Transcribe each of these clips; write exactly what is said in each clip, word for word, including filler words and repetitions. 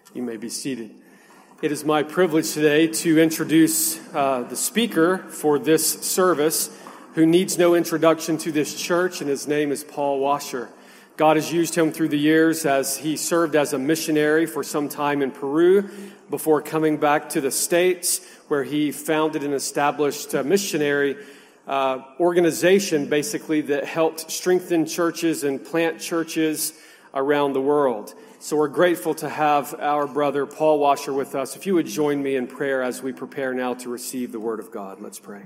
You may be seated. It is my privilege today to introduce uh, the speaker for this service, who needs no introduction to this church, and his name is Paul Washer. God has used him through the years as he served as a missionary for some time in Peru before coming back to the States, where he founded and established a missionary uh, organization, basically, that helped strengthen churches and plant churches around the world. So we're grateful to have our brother Paul Washer with us. If you would join me in prayer as we prepare now to receive the Word of God. Let's pray.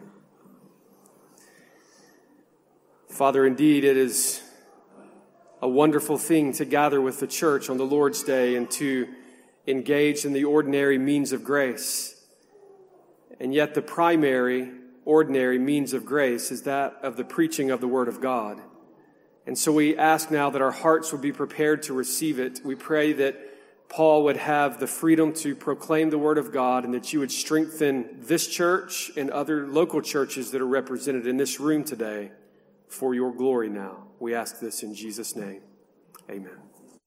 Father, indeed, it is a wonderful thing to gather with the church on the Lord's Day and to engage in the ordinary means of grace. And yet the primary, ordinary means of grace is that of the preaching of the Word of God. And so we ask now that our hearts would be prepared to receive it. We pray that Paul would have the freedom to proclaim the Word of God, and that you would strengthen this church and other local churches that are represented in this room today for your glory now. We ask this in Jesus' name. Amen.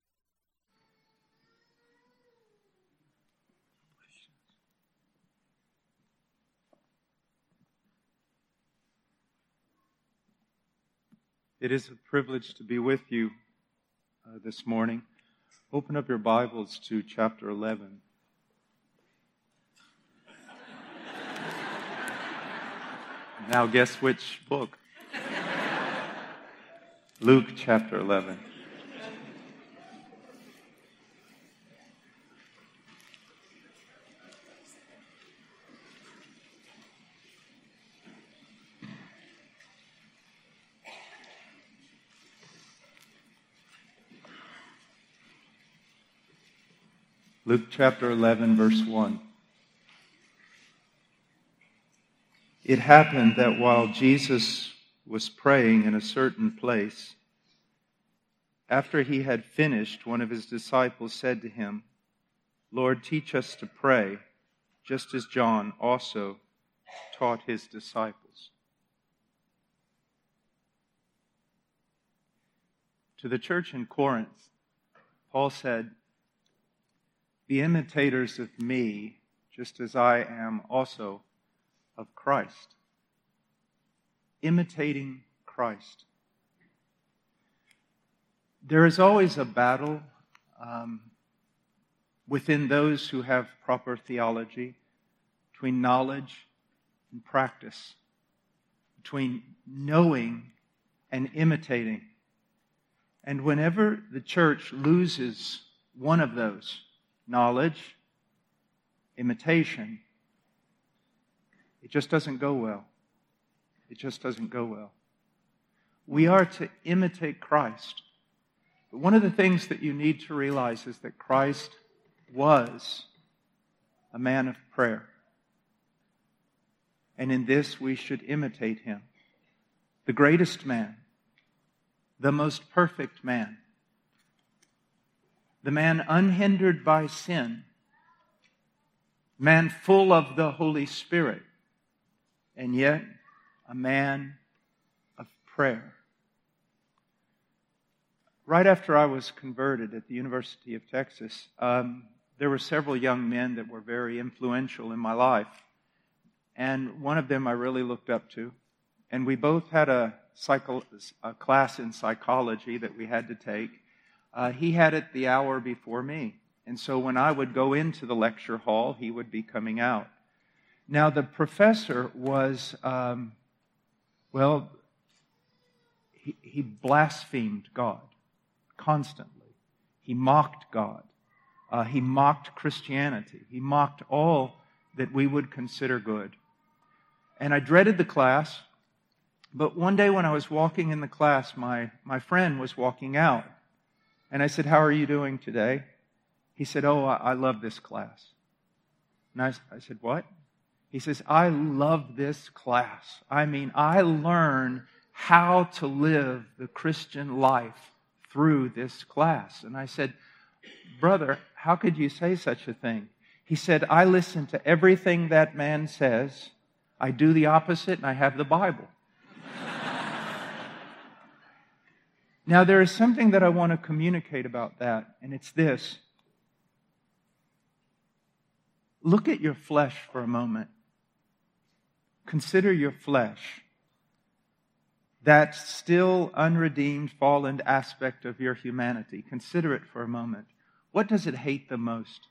It is a privilege to be with you uh, this morning. Open up your Bibles to chapter eleven. Now guess which book? Luke chapter eleven. Luke chapter eleven, verse one. It happened that while Jesus was praying in a certain place, after he had finished, one of his disciples said to him, "Lord, teach us to pray, just as John also taught his disciples." To the church in Corinth, Paul said, "Be imitators of me, just as I am also of Christ." Imitating Christ. There is always a battle um, within those who have proper theology between knowledge and practice, between knowing and imitating. And whenever the church loses one of those, knowledge, imitation, it just doesn't go well. It just doesn't go well. We are to imitate Christ. But one of the things that you need to realize is that Christ was a man of prayer. And in this we should imitate him. The greatest man, the most perfect man, the man unhindered by sin, man full of the Holy Spirit, and yet a man of prayer. Right after I was converted at the University of Texas, um, there were several young men that were very influential in my life. And one of them I really looked up to. And we both had a, psycho- a class in psychology that we had to take. Uh, he had it the hour before me. And so when I would go into the lecture hall, he would be coming out. Now, the professor was, um, well, he, he blasphemed God constantly. He mocked God. Uh, he mocked Christianity. He mocked all that we would consider good. And I dreaded the class. But one day when I was walking in the class, my, my friend was walking out. And I said, "How are you doing today?" He said, "Oh, I, I love this class." And I, I said, "What?" He says, "I love this class. I mean, I learn how to live the Christian life through this class." And I said, "Brother, how could you say such a thing?" He said, "I listen to everything that man says. I do the opposite, and I have the Bible." Now, there is something that I want to communicate about that, and it's this. Look at your flesh for a moment. Consider your flesh. That still unredeemed, fallen aspect of your humanity. Consider it for a moment. What does it hate the most?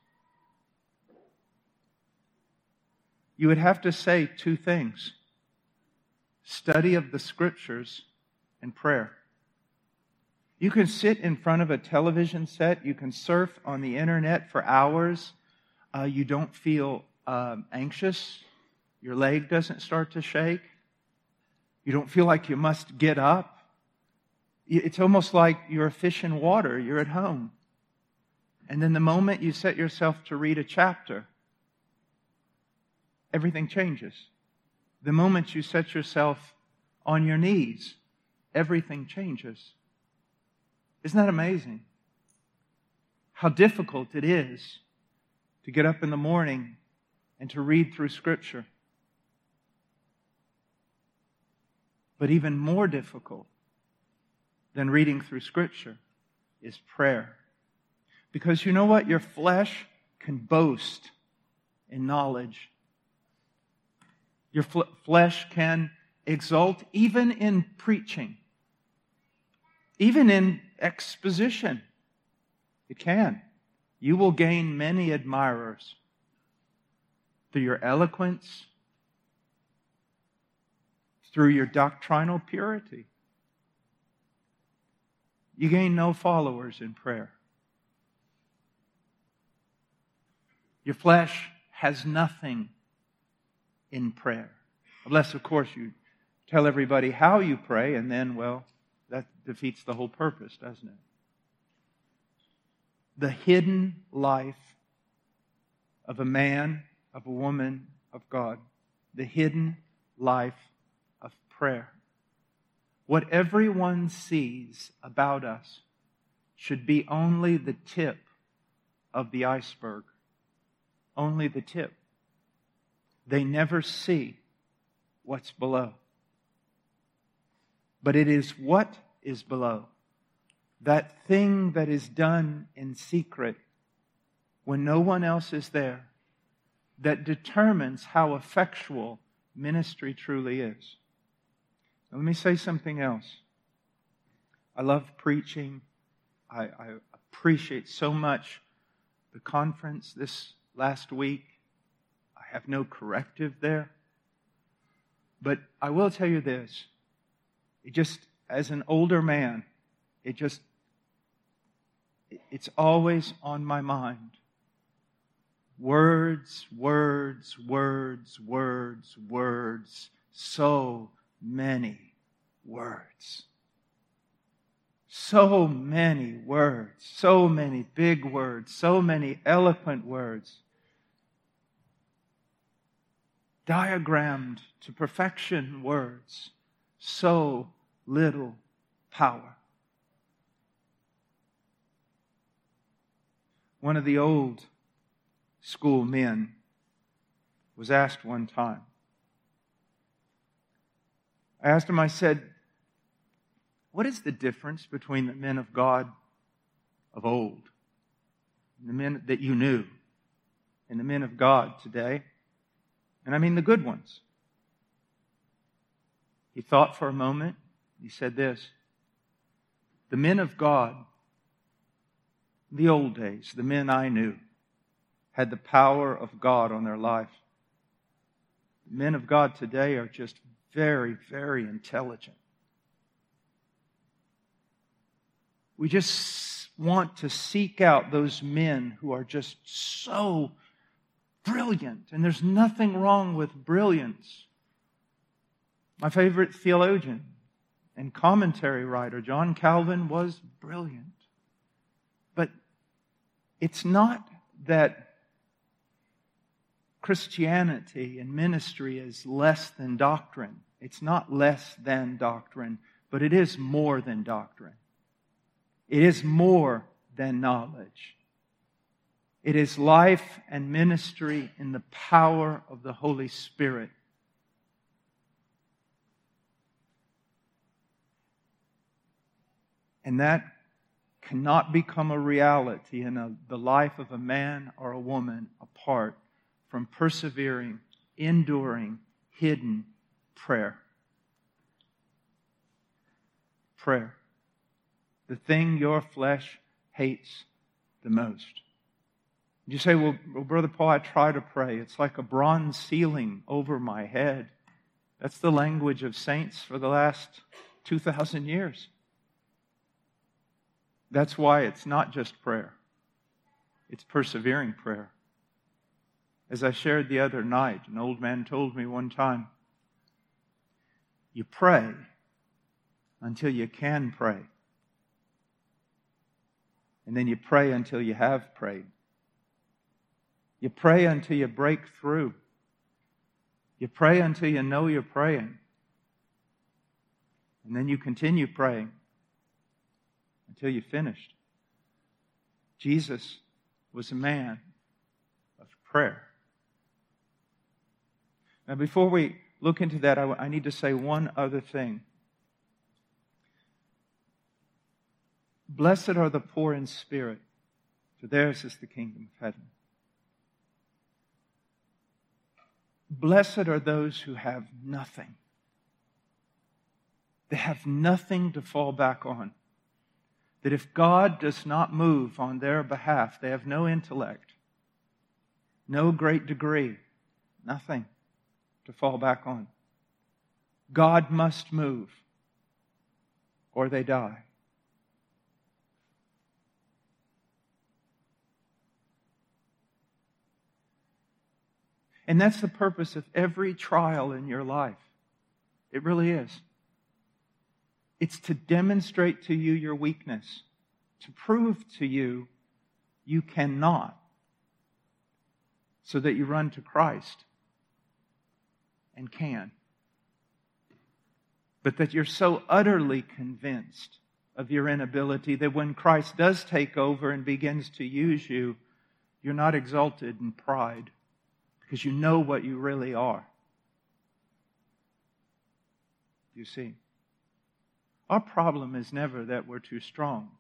You would have to say two things: study of the Scriptures and prayer. You can sit in front of a television set. You can surf on the internet for hours. Uh, you don't feel um, anxious. Your leg doesn't start to shake. You don't feel like you must get up. It's almost like you're a fish in water. You're at home. And then the moment you set yourself to read a chapter, everything changes. The moment you set yourself on your knees, everything changes. Isn't that amazing? How difficult it is to get up in the morning and to read through Scripture. But even more difficult than reading through Scripture is prayer. Because you know what? Your flesh can boast in knowledge. Your fl- flesh can exult even in preaching, even in exposition. It can. You will gain many admirers through your eloquence, through your doctrinal purity. You gain no followers in prayer. Your flesh has nothing in prayer. Unless, of course, you tell everybody how you pray, and then, well, that defeats the whole purpose, doesn't it? The hidden life of a man, of a woman, of God. The hidden life of prayer. What everyone sees about us should be only the tip of the iceberg. Only the tip. They never see what's below. But it is what is below, that thing that is done in secret when no one else is there, that determines how effectual ministry truly is. Now, let me say something else. I love preaching. I, I appreciate so much the conference this last week. I have no corrective there. But I will tell you this. It just, as an older man, it just, it's always on my mind. Words, words, words, words, words. So many words. So many words. So many big words. So many eloquent words. Diagrammed to perfection words. So little power. One of the old school men was asked one time. I asked him, I said, what is the difference between the men of God of old, the men that you knew, and the men of God today? And I mean the good ones. He thought for a moment. He said this. The men of God, the old days, the men I knew, had the power of God on their life. The men of God today are just very, very intelligent. We just want to seek out those men who are just so brilliant. And there's nothing wrong with brilliance. My favorite theologian and commentary writer, John Calvin, was brilliant. But it's not that Christianity and ministry is less than doctrine. It's not less than doctrine, but it is more than doctrine. It is more than knowledge. It is life and ministry in the power of the Holy Spirit. And that cannot become a reality in a, the life of a man or a woman apart from persevering, enduring, hidden prayer. Prayer. The thing your flesh hates the most. You say, well, well, Brother Paul, I try to pray. It's like a bronze ceiling over my head. That's the language of saints for the last two thousand years. That's why it's not just prayer. It's persevering prayer. As I shared the other night, an old man told me one time, you pray until you can pray. And then you pray until you have prayed. You pray until you break through. You pray until you know you're praying. And then you continue praying until you're finished. Jesus was a man of prayer. Now, before we look into that, I, I need to say one other thing. Blessed are the poor in spirit, for theirs is the kingdom of heaven. Blessed are those who have nothing. They have nothing to fall back on. That if God does not move on their behalf, they have no intellect, no great degree, nothing to fall back on. God must move, or they die. And that's the purpose of every trial in your life. It really is. It's to demonstrate to you your weakness, to prove to you you cannot, so that you run to Christ and can. But that you're so utterly convinced of your inability that when Christ does take over and begins to use you, you're not exalted in pride, because you know what you really are. You see, our problem is never that we're too strong.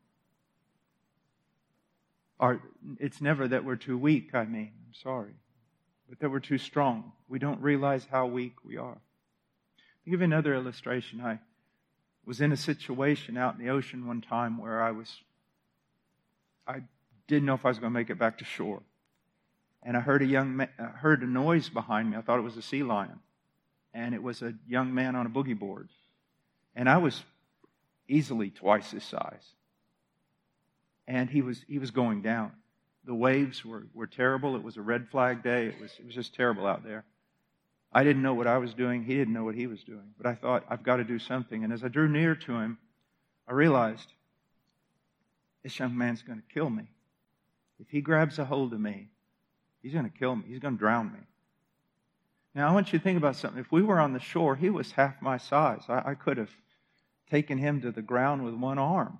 Or it's never that we're too weak, I mean, I'm sorry. But that we're too strong. We don't realize how weak we are. I'll give you another illustration. I was in a situation out in the ocean one time where I was, I didn't know if I was going to make it back to shore. And I heard a young man, I heard a noise behind me. I thought it was a sea lion. And it was a young man on a boogie board. And I was easily twice his size. And he was he was going down. The waves were, were terrible. It was a red flag day. It was, it was just terrible out there. I didn't know what I was doing. He didn't know what he was doing. But I thought, I've got to do something. And as I drew near to him, I realized, this young man's going to kill me. If he grabs a hold of me, he's going to kill me. He's going to drown me. Now, I want you to think about something. If we were on the shore, he was half my size. I, I could have taken him to the ground with one arm.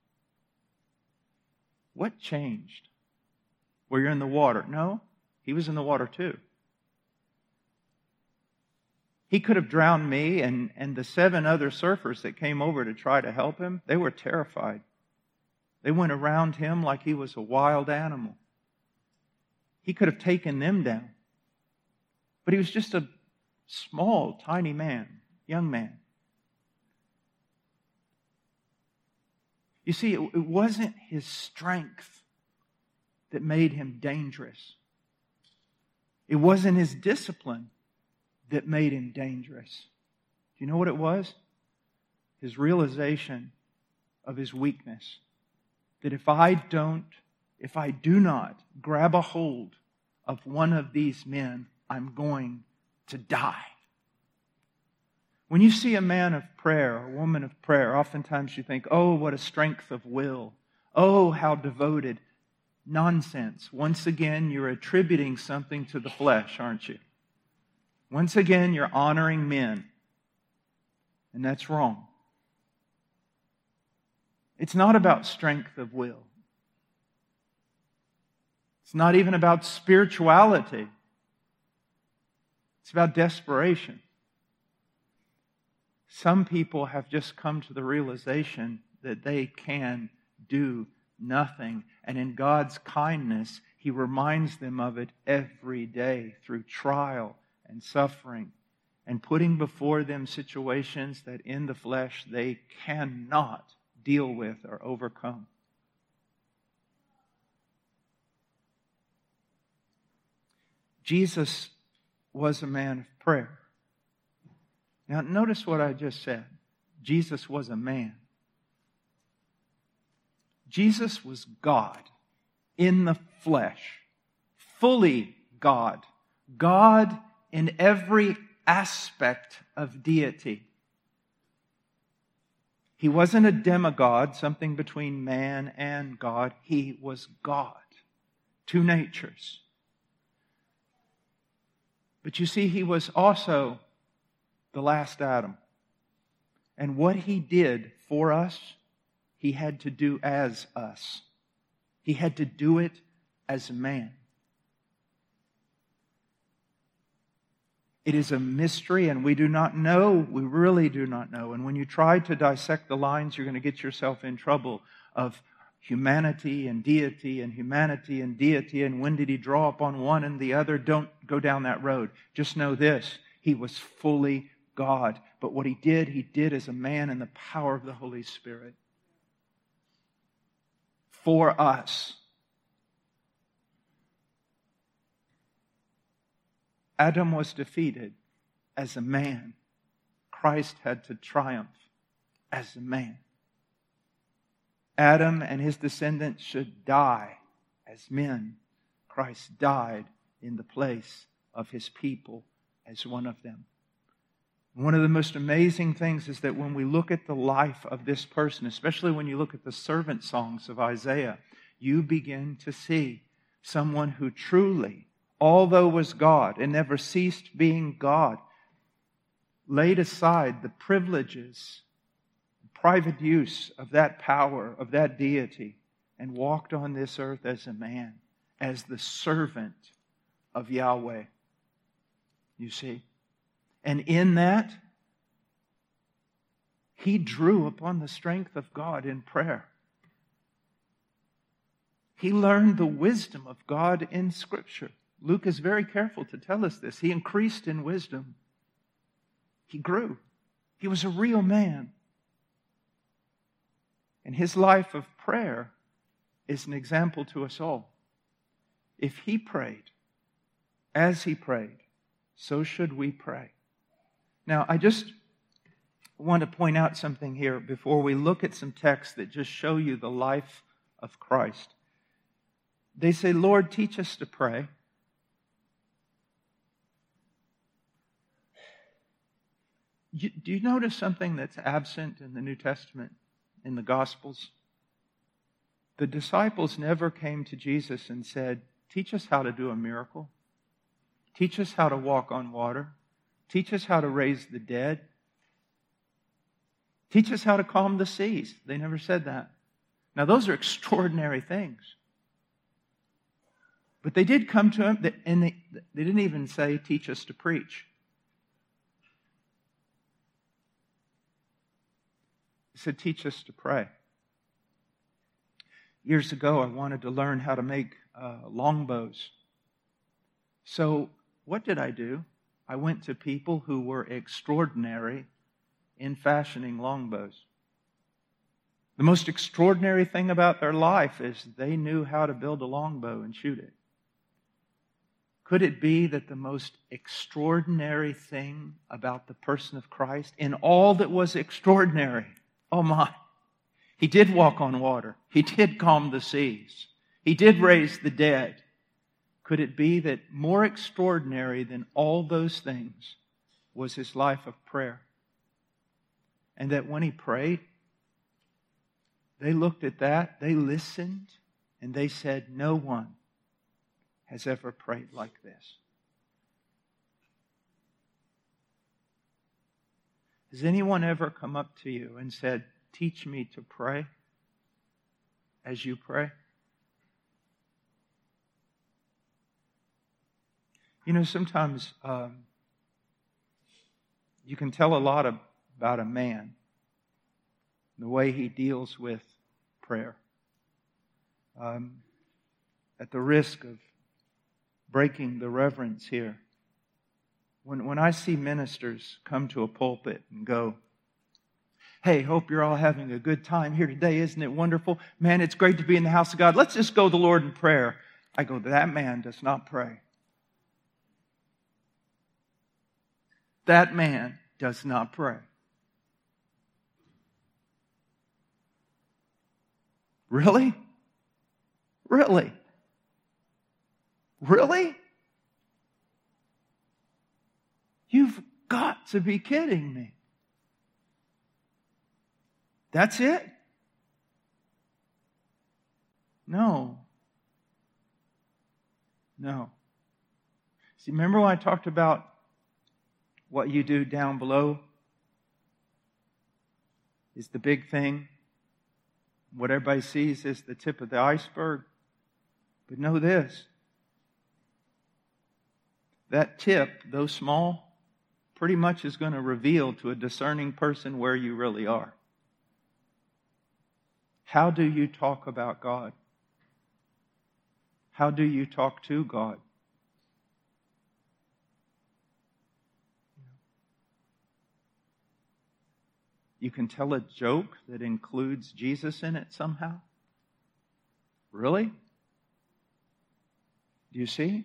What changed? Well, you're in the water. No, he was in the water too. He could have drowned me, and, and the seven other surfers that came over to try to help him, they were terrified. They went around him like he was a wild animal. He could have taken them down. But he was just a small, tiny man, young man. You see, it, it wasn't his strength that made him dangerous. It wasn't his discipline that made him dangerous. Do you know what it was? His realization of his weakness. That if I don't, if I do not grab a hold of one of these men, I'm going to die. When you see a man of prayer, a woman of prayer, oftentimes you think, oh, what a strength of will. Oh, how devoted. Nonsense. Once again, you're attributing something to the flesh, aren't you? Once again, you're honoring men. And that's wrong. It's not about strength of will. It's not even about spirituality. It's about desperation. Some people have just come to the realization that they can do nothing. And in God's kindness, He reminds them of it every day through trial and suffering and putting before them situations that in the flesh they cannot deal with or overcome. Jesus was a man of prayer. Now, notice what I just said. Jesus was a man. Jesus was God in the flesh, fully God. God in every aspect of deity. He wasn't a demigod, something between man and God. He was God. Two natures. But you see, He was also the last Adam. And what He did for us, He had to do as us. He had to do it as a man. It is a mystery, and we do not know, we really do not know. And when you try to dissect the lines, you're going to get yourself in trouble of humanity and deity and humanity and deity, and when did He draw upon one and the other? Don't go down that road. Just know this, He was fully God. But what He did, He did as a man in the power of the Holy Spirit. For us. Adam was defeated as a man. Christ had to triumph as a man. Adam and his descendants should die as men. Christ died in the place of His people as one of them. One of the most amazing things is that when we look at the life of this person, especially when you look at the servant songs of Isaiah, you begin to see someone who truly, although was God and never ceased being God, laid aside the privileges, private use of that power, of that deity, and walked on this earth as a man, as the servant of Yahweh. You see? And in that, He drew upon the strength of God in prayer. He learned the wisdom of God in Scripture. Luke is very careful to tell us this. He increased in wisdom. He grew. He was a real man. And his life of prayer is an example to us all. If he prayed, as he prayed, so should we pray. Now, I just want to point out something here before we look at some texts that just show you the life of Christ. They say, Lord, teach us to pray. You, do you notice something that's absent in the New Testament, in the Gospels? The disciples never came to Jesus and said, teach us how to do a miracle. Teach us how to walk on water. Teach us how to raise the dead. Teach us how to calm the seas. They never said that. Now, those are extraordinary things. But they did come to him, and they, they didn't even say, teach us to preach. He said, teach us to pray. Years ago, I wanted to learn how to make uh, longbows. So what did I do? I went to people who were extraordinary in fashioning longbows. The most extraordinary thing about their life is they knew how to build a longbow and shoot it. Could it be that the most extraordinary thing about the person of Christ, in all that was extraordinary, oh my, He did walk on water. He did calm the seas. He did raise the dead. Could it be that more extraordinary than all those things was His life of prayer? And that when He prayed, they looked at that, they listened, and they said, no one has ever prayed like this. Has anyone ever come up to you and said, teach me to pray as you pray? You know, sometimes um, you can tell a lot of, about a man, the way he deals with prayer. Um, at the risk of breaking the reverence here, when, when I see ministers come to a pulpit and go, "Hey, hope you're all having a good time here today. Isn't it wonderful? Man, it's great to be in the house of God. Let's just go to the Lord in prayer." I go, that man does not pray. That man does not pray. Really? Really? Really? You've got to be kidding me. That's it? No. No. See, remember when I talked about what you do down below is the big thing? What everybody sees is the tip of the iceberg. But know this. That tip, though small, pretty much is going to reveal to a discerning person where you really are. How do you talk about God? How do you talk to God? You can tell a joke that includes Jesus in it somehow? Really? Do you see?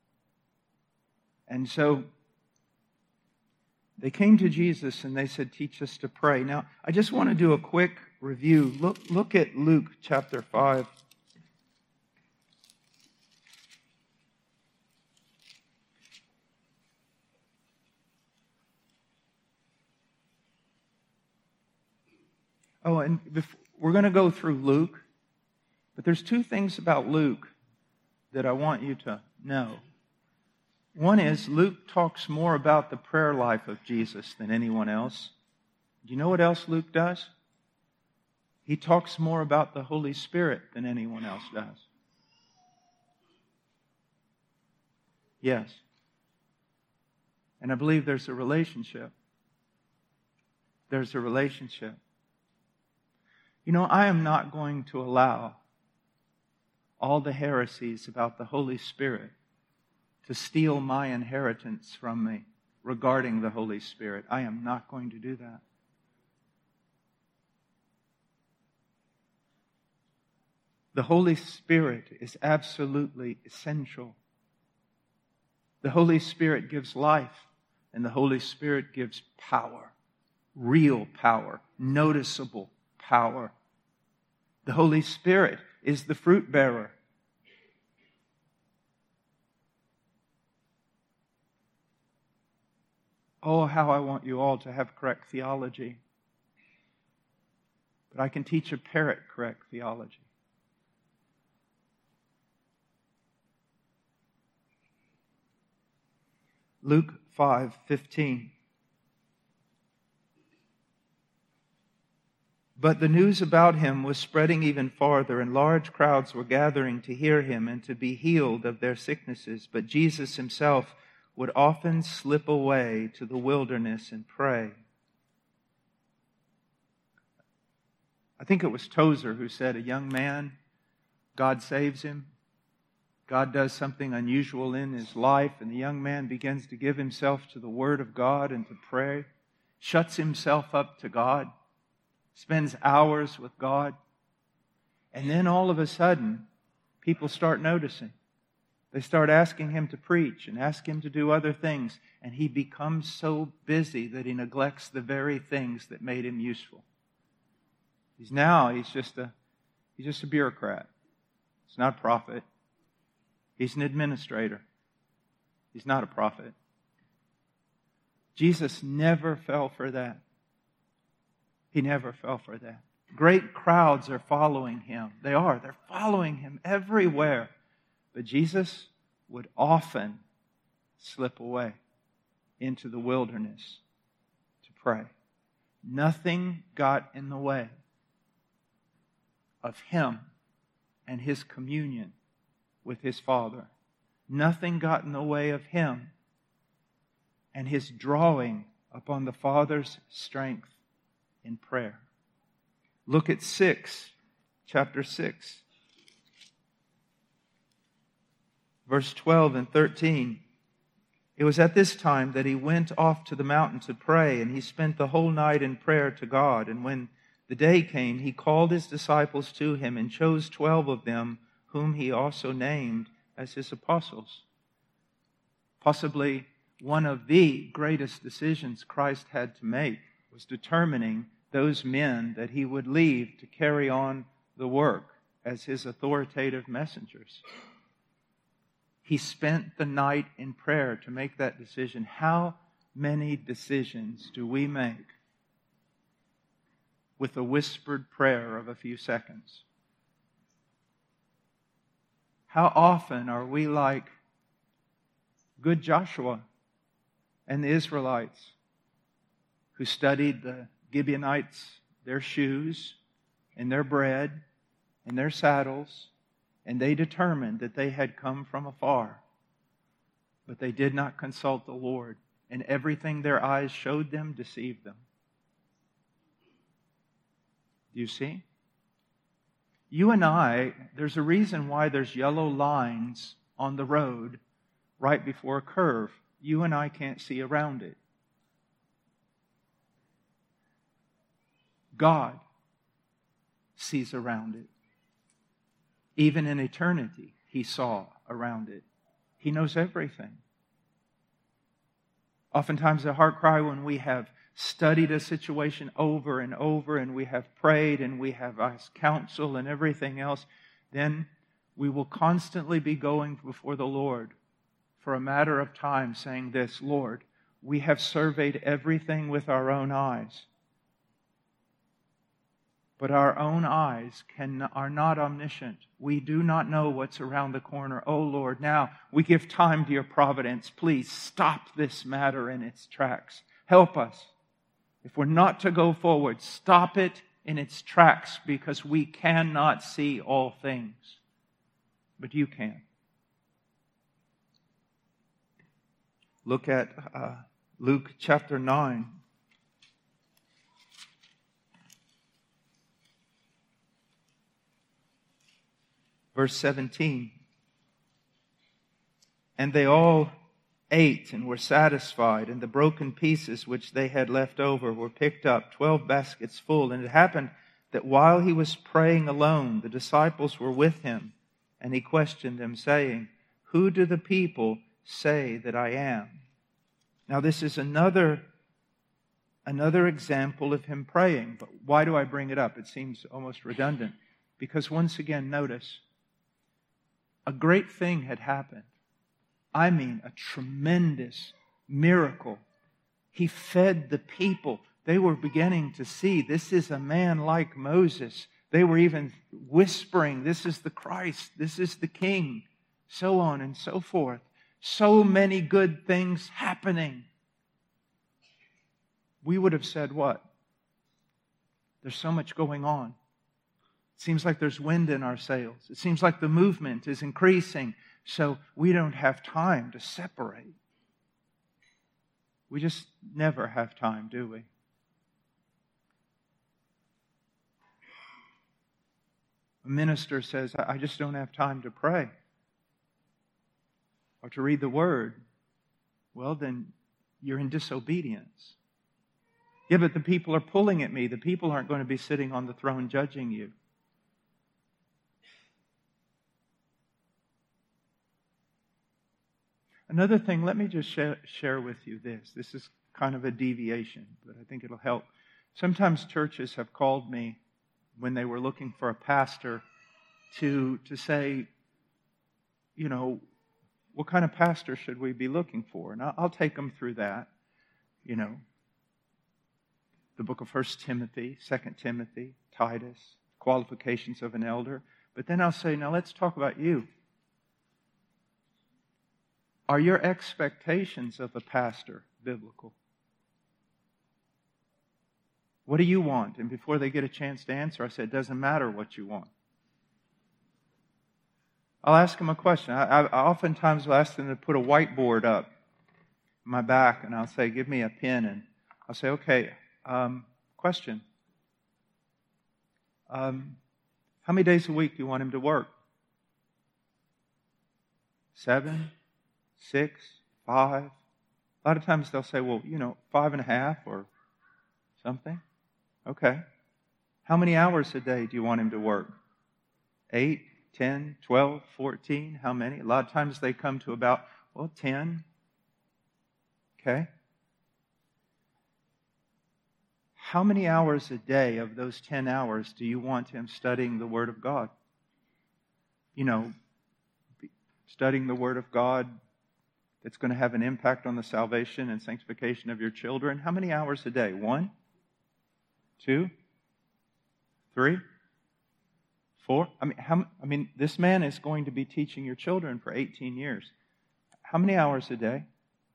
And so they came to Jesus and they said, "Teach us to pray." Now, I just want to do a quick review. Look, look at Luke chapter five. Oh, and before, we're going to go through Luke, but there's two things about Luke that I want you to know. One is Luke talks more about the prayer life of Jesus than anyone else. Do you know what else Luke does? He talks more about the Holy Spirit than anyone else does. Yes. And I believe there's a relationship. There's a relationship. You know, I am not going to allow all the heresies about the Holy Spirit to steal my inheritance from me regarding the Holy Spirit. I am not going to do that. The Holy Spirit is absolutely essential. The Holy Spirit gives life, and the Holy Spirit gives power, real power, noticeable power. The Holy Spirit is the fruit bearer. Oh, how I want you all to have correct theology. But I can teach a parrot correct theology. Luke five fifteen. But the news about him was spreading even farther, and large crowds were gathering to hear him and to be healed of their sicknesses. But Jesus himself would often slip away to the wilderness and pray. I think it was Tozer who said, a young man, God saves him. God does something unusual in his life, and the young man begins to give himself to the Word of God and to pray, shuts himself up to God, spends hours with God, and then all of a sudden, people start noticing. They start asking him to preach and ask him to do other things, and he becomes so busy that he neglects the very things that made him useful. He's now, he's just a, he's just a bureaucrat. He's not a prophet. He's an administrator. He's not a prophet. Jesus never fell for that. He never fell for that. Great crowds are following him. They are. They're following him everywhere. But Jesus would often slip away into the wilderness to pray. Nothing got in the way of him and his communion with his Father. Nothing got in the way of him and his drawing upon the Father's strength in prayer. Look at six, chapter six. Verse twelve and thirteen. It was at this time that he went off to the mountain to pray, and he spent the whole night in prayer to God. And when the day came, he called his disciples to him and chose twelve of them, whom he also named as his apostles. Possibly one of the greatest decisions Christ had to make was determining those men that he would leave to carry on the work as his authoritative messengers. He spent the night in prayer to make that decision. How many decisions do we make with a whispered prayer of a few seconds? How often are we like good Joshua and the Israelites who studied the Gibeonites, their shoes and their bread and their saddles, and they determined that they had come from afar, but they did not consult the Lord, and everything their eyes showed them deceived them. Do you see? You and I, there's a reason why there's yellow lines on the road right before a curve. You and I can't see around it. God sees around it. Even in eternity, He saw around it. He knows everything. Oftentimes the heart cry when we have studied a situation over and over and we have prayed and we have asked counsel and everything else, then we will constantly be going before the Lord for a matter of time saying this, Lord, we have surveyed everything with our own eyes. But our own eyes can, are not omniscient. We do not know what's around the corner. Oh Lord, now we give time to your providence. Please stop this matter in its tracks. Help us. If we're not to go forward, stop it in its tracks because we cannot see all things. But you can. Look at uh, Luke chapter nine. Verse seventeen. And they all ate and were satisfied, and the broken pieces which they had left over were picked up, twelve baskets full. And it happened that while he was praying alone, the disciples were with him, and he questioned them, saying, Who do the people say that I am? Now this is another, another example of him praying. But why do I bring it up? It seems almost redundant. Because once again, notice, a great thing had happened. I mean, a tremendous miracle. He fed the people. They were beginning to see this is a man like Moses. They were even whispering, this is the Christ, this is the King, so on and so forth. So many good things happening. We would have said what? There's so much going on. It seems like there's wind in our sails. It seems like the movement is increasing, so we don't have time to separate. We just never have time, do we? A minister says, I just don't have time to pray or to read the Word. Well, then you're in disobedience. Yeah, but the people are pulling at me. The people aren't going to be sitting on the throne judging you. Another thing, let me just share, share with you this. This is kind of a deviation, but I think it'll help. Sometimes churches have called me when they were looking for a pastor to, to say, you know, what kind of pastor should we be looking for? And I'll, I'll take them through that. You know, the book of First Timothy, Second Timothy, Titus, qualifications of an elder. But then I'll say, now let's talk about you. Are your expectations of a pastor biblical? What do you want? And before they get a chance to answer, I said, it doesn't matter what you want. I'll ask them a question. I, I oftentimes will ask them to put a whiteboard up my back, and I'll say, give me a pen. And I'll say, okay, um, question. Um, how many days a week do you want him to work? seven, six, five. A lot of times they'll say, well, you know, five and a half or something. Okay. How many hours a day do you want him to work? Eight, ten, twelve, fourteen? How many? A lot of times they come to about, well, ten. Okay. How many hours a day of those ten hours do you want him studying the Word of God? You know, studying the Word of God that's going to have an impact on the salvation and sanctification of your children. How many hours a day? One? Two? Three? Four? I mean, how, I mean, this man is going to be teaching your children for eighteen years. How many hours a day?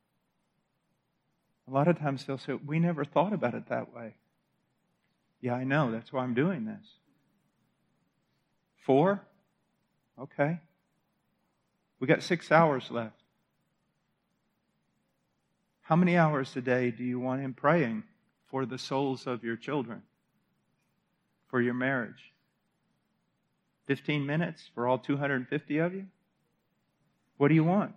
A lot of times they'll say, we never thought about it that way. Yeah, I know. That's why I'm doing this. Four? Okay. We got six hours left. How many hours a day do you want him praying for the souls of your children? For your marriage? Fifteen minutes for all two hundred fifty of you? What do you want?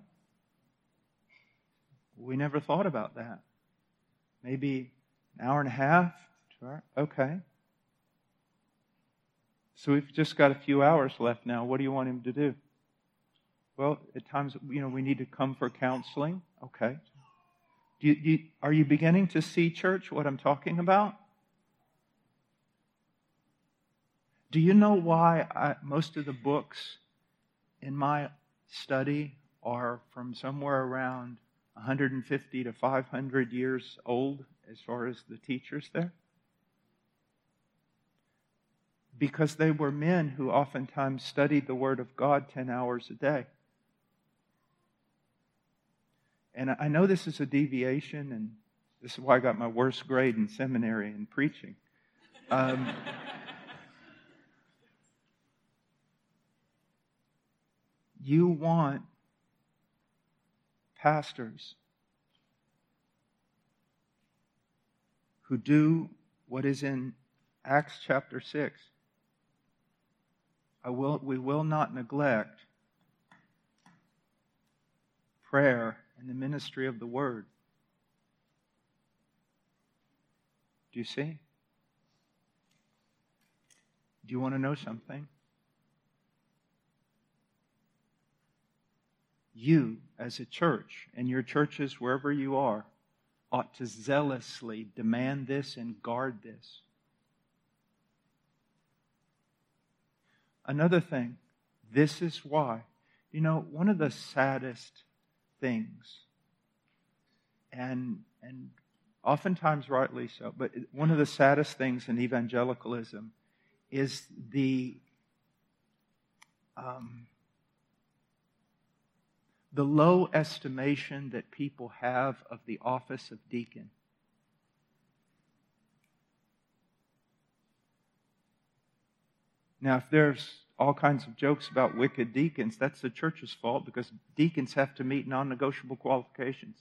We never thought about that. Maybe an hour and a half? Two hours? Okay. So we've just got a few hours left now. What do you want him to do? Well, at times, you know, we need to come for counseling. Okay. Do you, do you, are you beginning to see, church, what I'm talking about? Do you know why I, most of the books in my study are from somewhere around one hundred fifty to five hundred years old as far as the teachers there? Because they were men who oftentimes studied the Word of God ten hours a day. And I know this is a deviation, and this is why I got my worst grade in seminary in preaching. Um, you want pastors who do what is in Acts chapter six. I will, we will not neglect prayer and the ministry of the Word. Do you see? Do you want to know something? You, as a church, and your churches wherever you are, ought to zealously demand this and guard this. Another thing, this is why. You know, one of the saddest things, and and oftentimes rightly so, but one of the saddest things in evangelicalism is the um, the low estimation that people have of the office of deacon. Now, if there's all kinds of jokes about wicked deacons, that's the church's fault because deacons have to meet non-negotiable qualifications.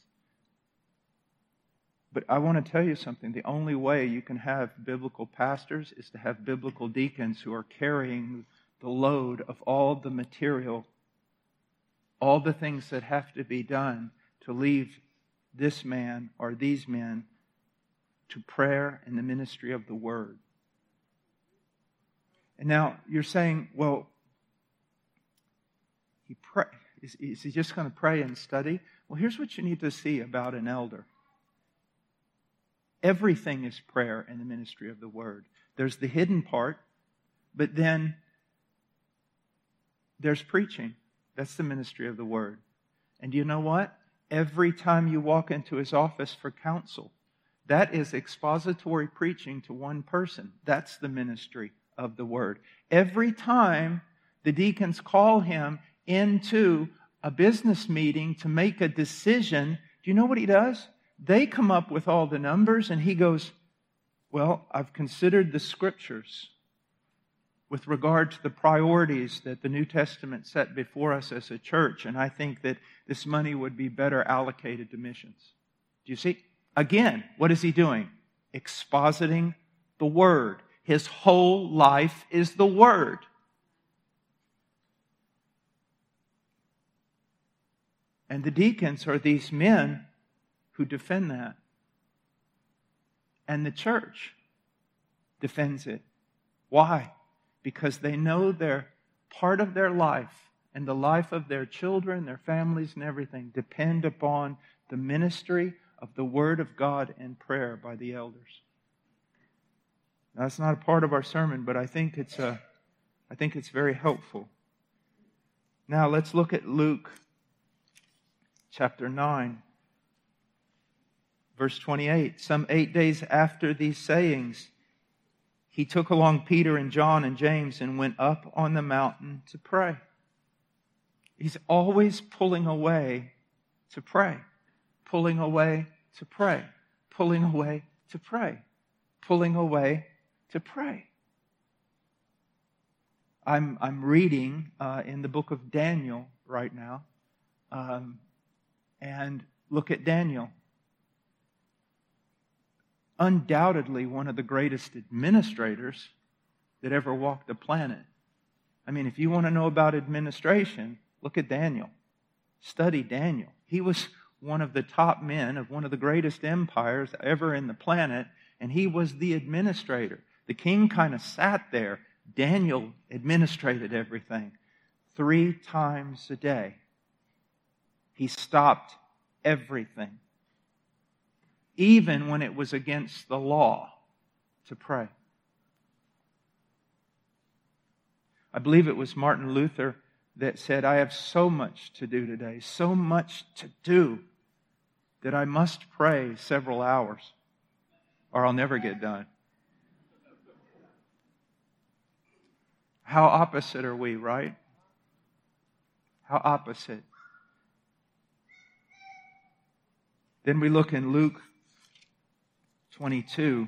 But I want to tell you something. The only way you can have biblical pastors is to have biblical deacons who are carrying the load of all the material, all the things that have to be done to leave this man or these men to prayer and the ministry of the Word. And now you're saying, well, he pray, is, is he just going to pray and study? Well, here's what you need to see about an elder. Everything is prayer and the ministry of the Word. There's the hidden part, but then there's preaching. That's the ministry of the Word. And you know what? Every time you walk into his office for counsel, that is expository preaching to one person. That's the ministry of the Word. Every time the deacons call him into a business meeting to make a decision, do you know what he does? They come up with all the numbers and he goes, well, I've considered the Scriptures with regard to the priorities that the New Testament set before us as a church, and I think that this money would be better allocated to missions. Do you see? Again, what is he doing? Expositing the Word. His whole life is the Word. And the deacons are these men who defend that. And the church defends it. Why? Because they know they're part of their life and the life of their children, their families, and everything depend upon the ministry of the Word of God and prayer by the elders. Now, that's not a part of our sermon, but I think it's a, I think it's very helpful. Now, let's look at Luke chapter nine, verse twenty-eight. Some eight days after these sayings, he took along Peter and John and James and went up on the mountain to pray. He's always pulling away to pray, pulling away to pray, pulling away to pray, pulling away to pray. I'm I'm reading uh, in the book of Daniel right now, um, and look at Daniel. Undoubtedly one of the greatest administrators that ever walked the planet. I mean, if you want to know about administration, look at Daniel. Study Daniel. He was one of the top men of one of the greatest empires ever in the planet, and he was the administrator. The king kind of sat there. Daniel administrated everything. Three times a day, he stopped everything, even when it was against the law, to pray. I believe it was Martin Luther that said, I have so much to do today, so much to do, that I must pray several hours, or I'll never get done. How opposite are we, right? How opposite. Then we look in Luke twenty-two.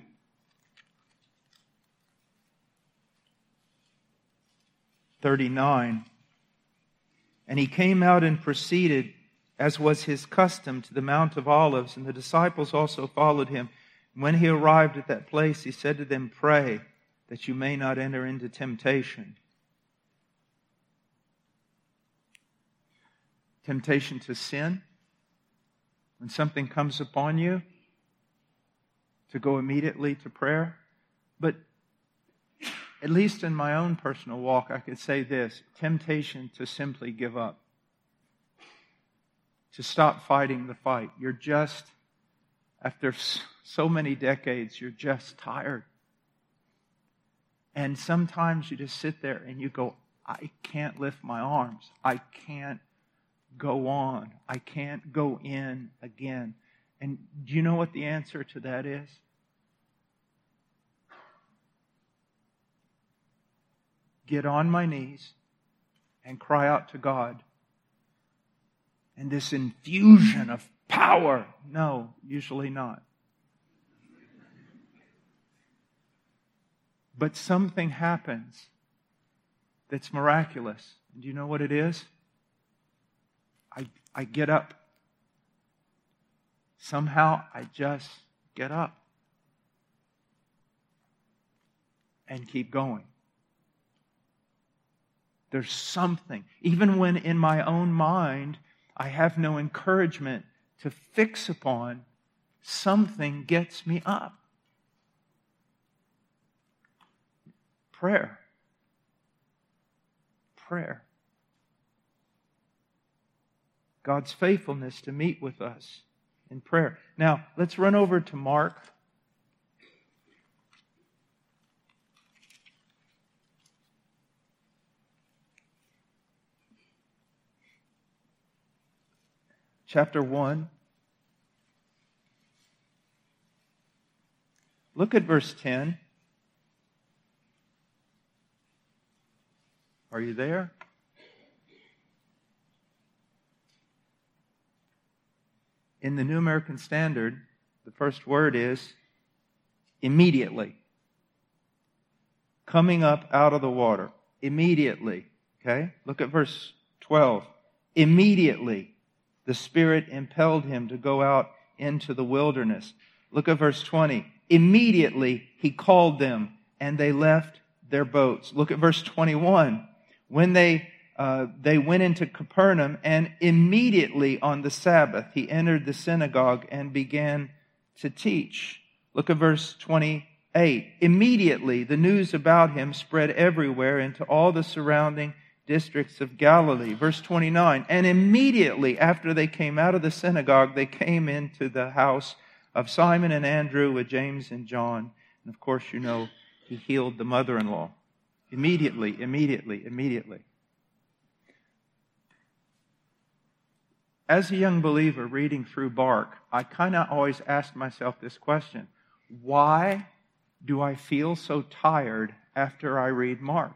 thirty-nine. And he came out and proceeded, as was his custom, to the Mount of Olives, and the disciples also followed him. When he arrived at that place, he said to them, pray that you may not enter into temptation. Temptation to sin. When something comes upon you, to go immediately to prayer. But at least in my own personal walk, I could say this: temptation to simply give up. To stop fighting the fight. You're just, after so many decades, you're just tired. And sometimes you just sit there and you go, I can't lift my arms. I can't go on. I can't go in again. And do you know what the answer to that is? Get on my knees and cry out to God. And this infusion of power, no, usually not. But something happens that's miraculous. And do you know what it is? I, I get up. Somehow I just get up and keep going. There's something, even when in my own mind I have no encouragement to fix upon, something gets me up. Prayer. Prayer. God's faithfulness to meet with us in prayer. Now, let's run over to Mark. Chapter one. Look at verse ten. Are you there? In the New American Standard, the first word is immediately. Coming up out of the water. Immediately. Okay? Look at verse twelve. Immediately the Spirit impelled him to go out into the wilderness. Look at verse twenty. Immediately he called them, and they left their boats. Look at verse twenty-one. When they uh, they went into Capernaum, and immediately on the Sabbath he entered the synagogue and began to teach. Look at verse twenty-eight. Immediately the news about him spread everywhere into all the surrounding districts of Galilee. Verse twenty-nine. And immediately after they came out of the synagogue, they came into the house of Simon and Andrew with James and John. And of course, you know, he healed the mother-in-law. Immediately, immediately, immediately. As a young believer reading through Mark, I kind of always asked myself this question: why do I feel so tired after I read Mark?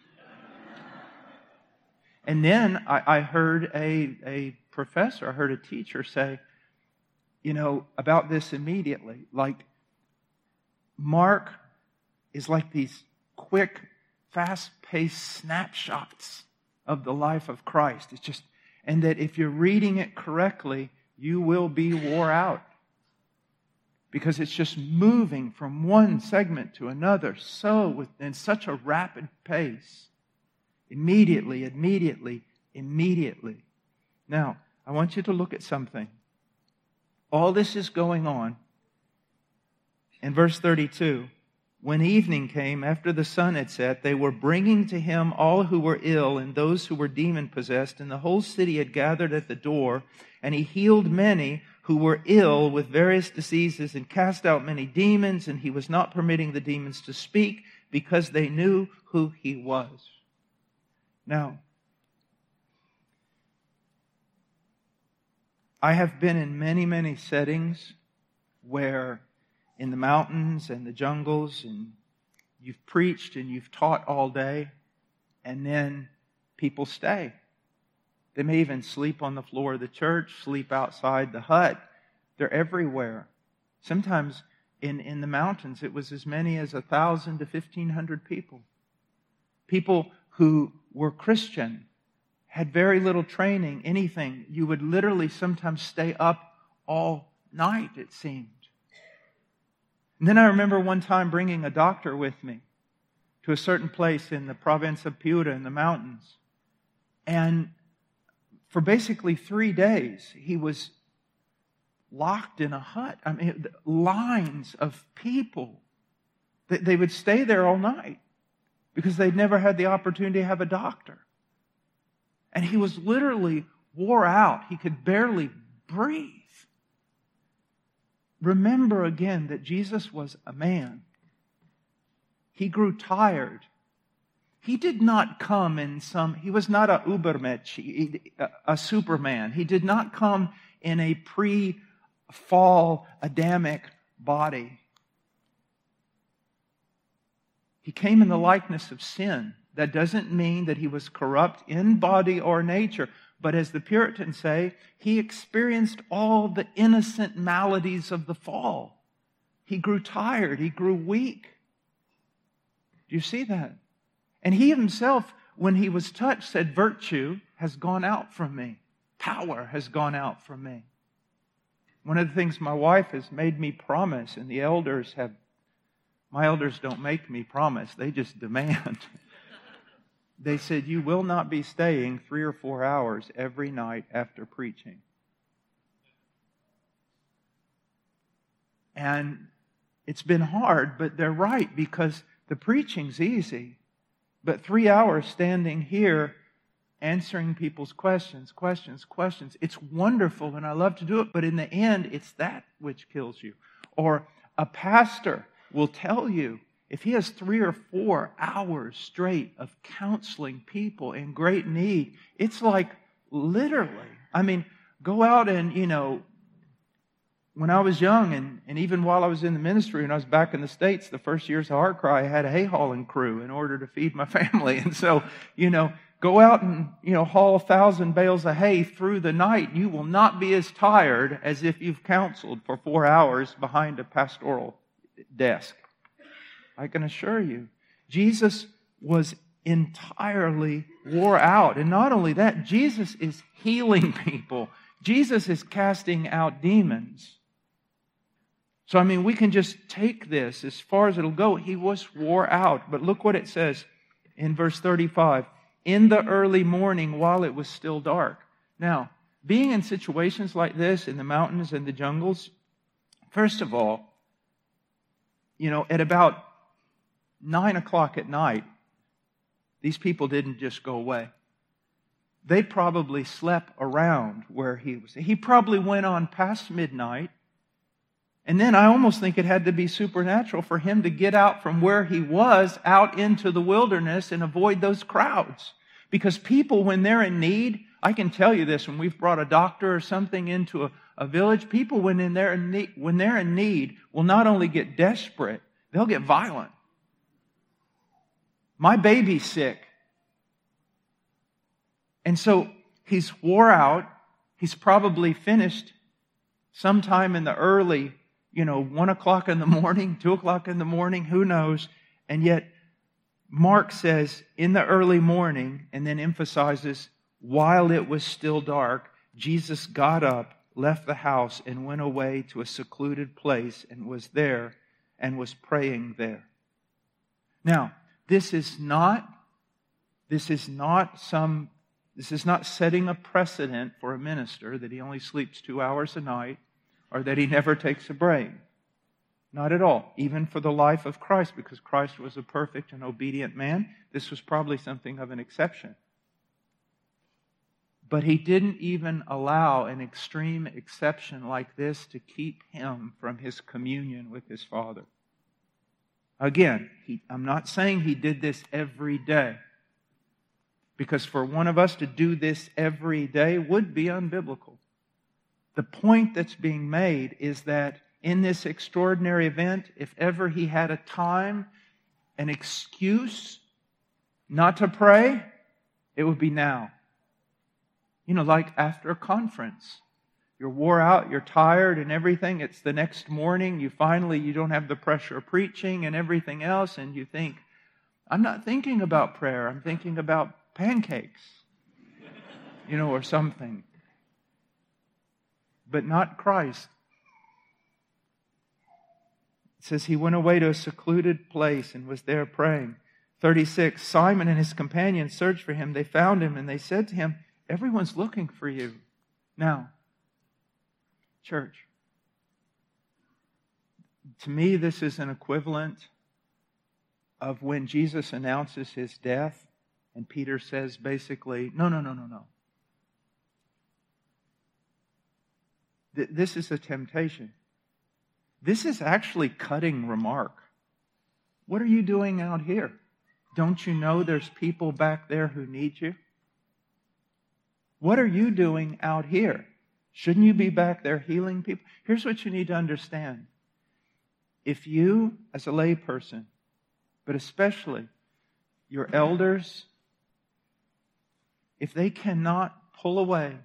And then I, I heard a, a professor, I heard a teacher say, you know, about this immediately, like Mark is like these quick, fast-paced snapshots of the life of Christ. It's just, and that if you're reading it correctly, you will be wore out. Because it's just moving from one segment to another so with, in such a rapid pace. Immediately, immediately, immediately. Now, I want you to look at something. All this is going on. In verse thirty-two, when evening came, after the sun had set, they were bringing to him all who were ill and those who were demon-possessed, and the whole city had gathered at the door, and he healed many who were ill with various diseases and cast out many demons, and he was not permitting the demons to speak because they knew who he was. Now, I have been in many, many settings where in the mountains and the jungles, and you've preached and you've taught all day, and then people stay. They may even sleep on the floor of the church, sleep outside the hut. They're everywhere. Sometimes in, in the mountains, it was as many as a thousand to fifteen hundred people. People who were Christian, had very little training, anything. You would literally sometimes stay up all night, it seemed. And then I remember one time bringing a doctor with me to a certain place in the province of Piura in the mountains. And for basically three days, he was locked in a hut. I mean, lines of people. They would stay there all night because they'd never had the opportunity to have a doctor. And he was literally wore out. He could barely breathe. Remember again that Jesus was a man. He grew tired. He did not come in some, he was not a Ubermensch, a, a Superman. He did not come in a pre-fall Adamic body. He came in the likeness of sin. That doesn't mean that he was corrupt in body or nature. But as the Puritans say, he experienced all the innocent maladies of the fall. He grew tired. He grew weak. Do you see that? And he himself, when he was touched, said, "Virtue has gone out from me. Power has gone out from me." One of the things my wife has made me promise, and the elders have, my elders don't make me promise, they just demand. They said, "You will not be staying three or four hours every night after preaching." And it's been hard, but they're right, because the preaching's easy. But three hours standing here answering people's questions, questions, questions, it's wonderful and I love to do it, but in the end, it's that which kills you. Or a pastor will tell you, if he has three or four hours straight of counseling people in great need, it's like literally, I mean, go out and, you know, when I was young and, and even while I was in the ministry and I was back in the States, the first years of Heart Cry, I had a hay hauling crew in order to feed my family. And so, you know, go out and, you know, haul a thousand bales of hay through the night. You will not be as tired as if you've counseled for four hours behind a pastoral desk. I can assure you, Jesus was entirely wore out. And not only that, Jesus is healing people. Jesus is casting out demons. So, I mean, we can just take this as far as it'll go. He was wore out. But look what it says in verse thirty-five. in the early morning while it was still dark. Now, being in situations like this, in the mountains and the jungles, first of all, you know, at about nine o'clock at night, these people didn't just go away. They probably slept around where he was. He probably went on past midnight. And then I almost think it had to be supernatural for him to get out from where he was out into the wilderness and avoid those crowds. Because people, when they're in need, I can tell you this, when we've brought a doctor or something into a, a village, people, when, in they're in need, when they're in need, will not only get desperate, they'll get violent. My baby's sick. And so he's wore out. He's probably finished sometime in the early, you know, one o'clock in the morning, two o'clock in the morning, who knows? And yet, Mark says, in the early morning, and then emphasizes, while it was still dark, Jesus got up, left the house, and went away to a secluded place, and was there, and was praying there. Now, this is not, this is not some, this is not setting a precedent for a minister that he only sleeps two hours a night, or that he never takes a break. Not at all. Even for the life of Christ, because Christ was a perfect and obedient man, this was probably something of an exception. But he didn't even allow an extreme exception like this to keep him from his communion with his Father. Again, he, I'm not saying he did this every day, because for one of us to do this every day would be unbiblical. The point that's being made is that in this extraordinary event, if ever he had a time, an excuse not to pray, it would be now. You know, like after a conference. You're wore out, you're tired and everything. It's the next morning. You finally, you don't have the pressure of preaching and everything else. And you think, I'm not thinking about prayer. I'm thinking about pancakes. You know, or something. But not Christ. It says he went away to a secluded place and was there praying. thirty-six, Simon and his companions searched for him. They found him and they said to him, everyone's looking for you. Now, church, to me this is an equivalent of when Jesus announces his death and Peter says basically, no, no, no, no, no. This is a temptation. This is actually cutting remark. What are you doing out here? Don't you know there's people back there who need you? What are you doing out here? Shouldn't you be back there healing people? Here's what you need to understand. If you, as a layperson, but especially your elders, if they cannot pull away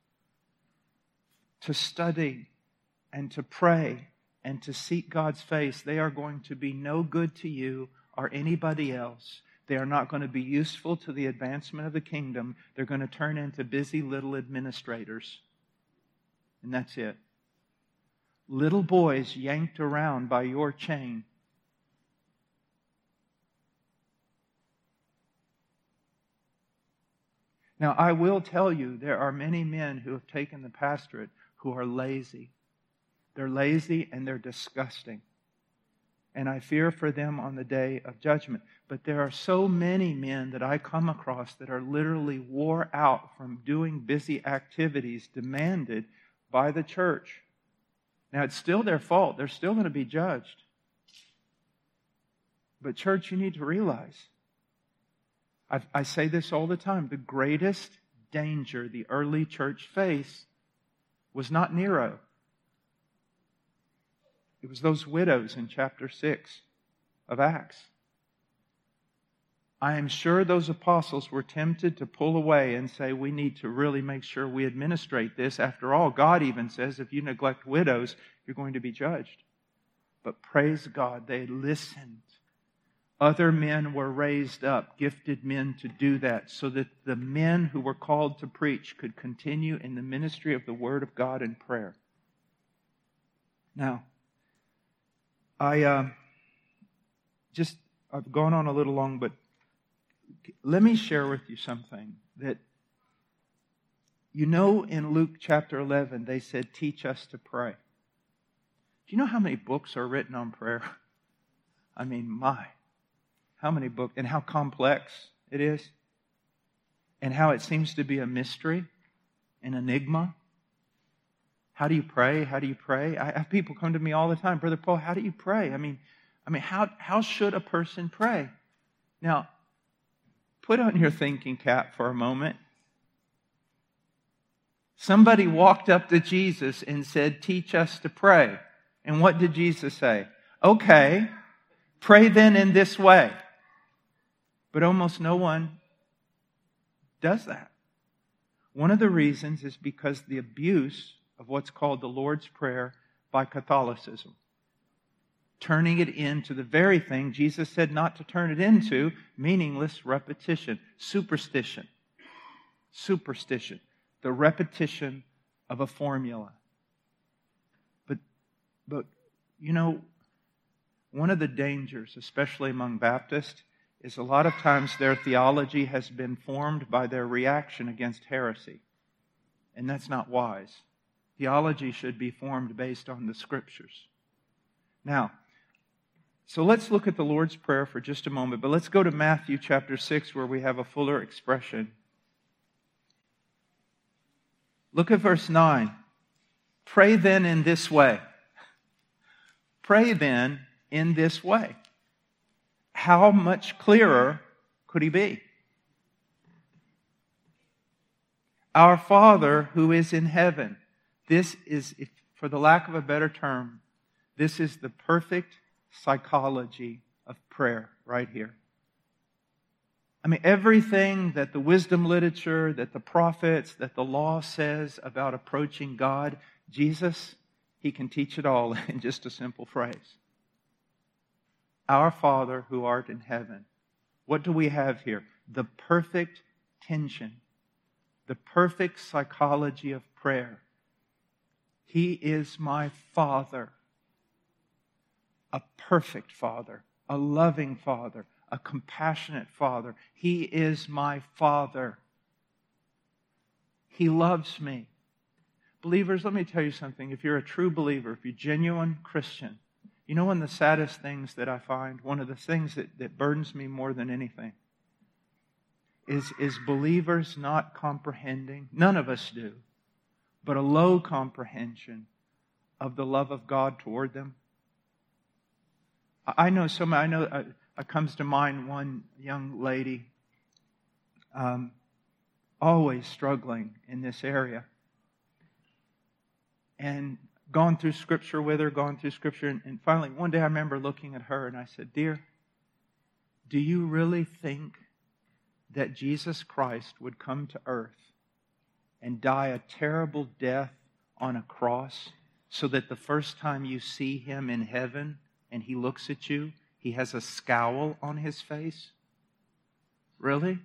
to study and to pray and to seek God's face, they are going to be no good to you or anybody else. They are not going to be useful to the advancement of the kingdom. They're going to turn into busy little administrators. And that's it. Little boys yanked around by your chain. Now, I will tell you, there are many men who have taken the pastorate who are lazy. They're lazy and they're disgusting. And I fear for them on the day of judgment. But there are so many men that I come across that are literally wore out from doing busy activities demanded by the church. Now, it's still their fault. They're still going to be judged. But church, you need to realize, I, I say this all the time, the greatest danger the early church faced was not Nero. It was those widows in chapter six of Acts. I am sure those apostles were tempted to pull away and say, we need to really make sure we administrate this. After all, God even says if you neglect widows, you're going to be judged. But praise God, they listened. Other men were raised up, gifted men to do that, so that the men who were called to preach could continue in the ministry of the Word of God and prayer. Now, I uh, just, I've gone on a little long, but let me share with you something that, you know, in Luke chapter eleven, they said, teach us to pray. Do you know how many books are written on prayer? I mean, my, how many books, and how complex it is, and how it seems to be a mystery, an enigma. How do you pray? How do you pray? I have people come to me all the time, Brother Paul, how do you pray? I mean, I mean, how, how should a person pray? Now, put on your thinking cap for a moment. Somebody walked up to Jesus and said, teach us to pray. And what did Jesus say? Okay, pray then in this way. But almost no one does that. One of the reasons is because the abuse of what's called the Lord's Prayer by Catholicism. Turning it into the very thing Jesus said not to turn it into, meaningless repetition, superstition. Superstition. The repetition of a formula. But, but you know, one of the dangers, especially among Baptists, is a lot of times their theology has been formed by their reaction against heresy. And that's not wise. Theology should be formed based on the Scriptures. Now, so let's look at the Lord's Prayer for just a moment, but let's go to Matthew chapter six where we have a fuller expression. Look at verse nine. Pray then in this way. Pray then in this way. How much clearer could he be? Our Father who is in heaven. This is, if, for the lack of a better term, this is the perfect psychology of prayer right here. I mean, everything that the wisdom literature, that the prophets, that the law says about approaching God, Jesus, He can teach it all in just a simple phrase. Our Father who art in heaven. What do we have here? The perfect tension, the perfect psychology of prayer. He is my Father, a perfect Father, a loving Father, a compassionate Father. He is my Father. He loves me. Believers, let me tell you something. If you're a true believer, if you're a genuine Christian, you know one of the saddest things that I find, one of the things that, that burdens me more than anything, is, is believers not comprehending, none of us do, but a low comprehension of the love of God toward them. I know some. I know. Uh, it comes to mind one young lady, um, always struggling in this area, and gone through Scripture with her, gone through Scripture, and, and finally one day I remember looking at her and I said, "Dear, do you really think that Jesus Christ would come to earth and die a terrible death on a cross so that the first time you see Him in heaven and He looks at you, He has a scowl on His face? Really?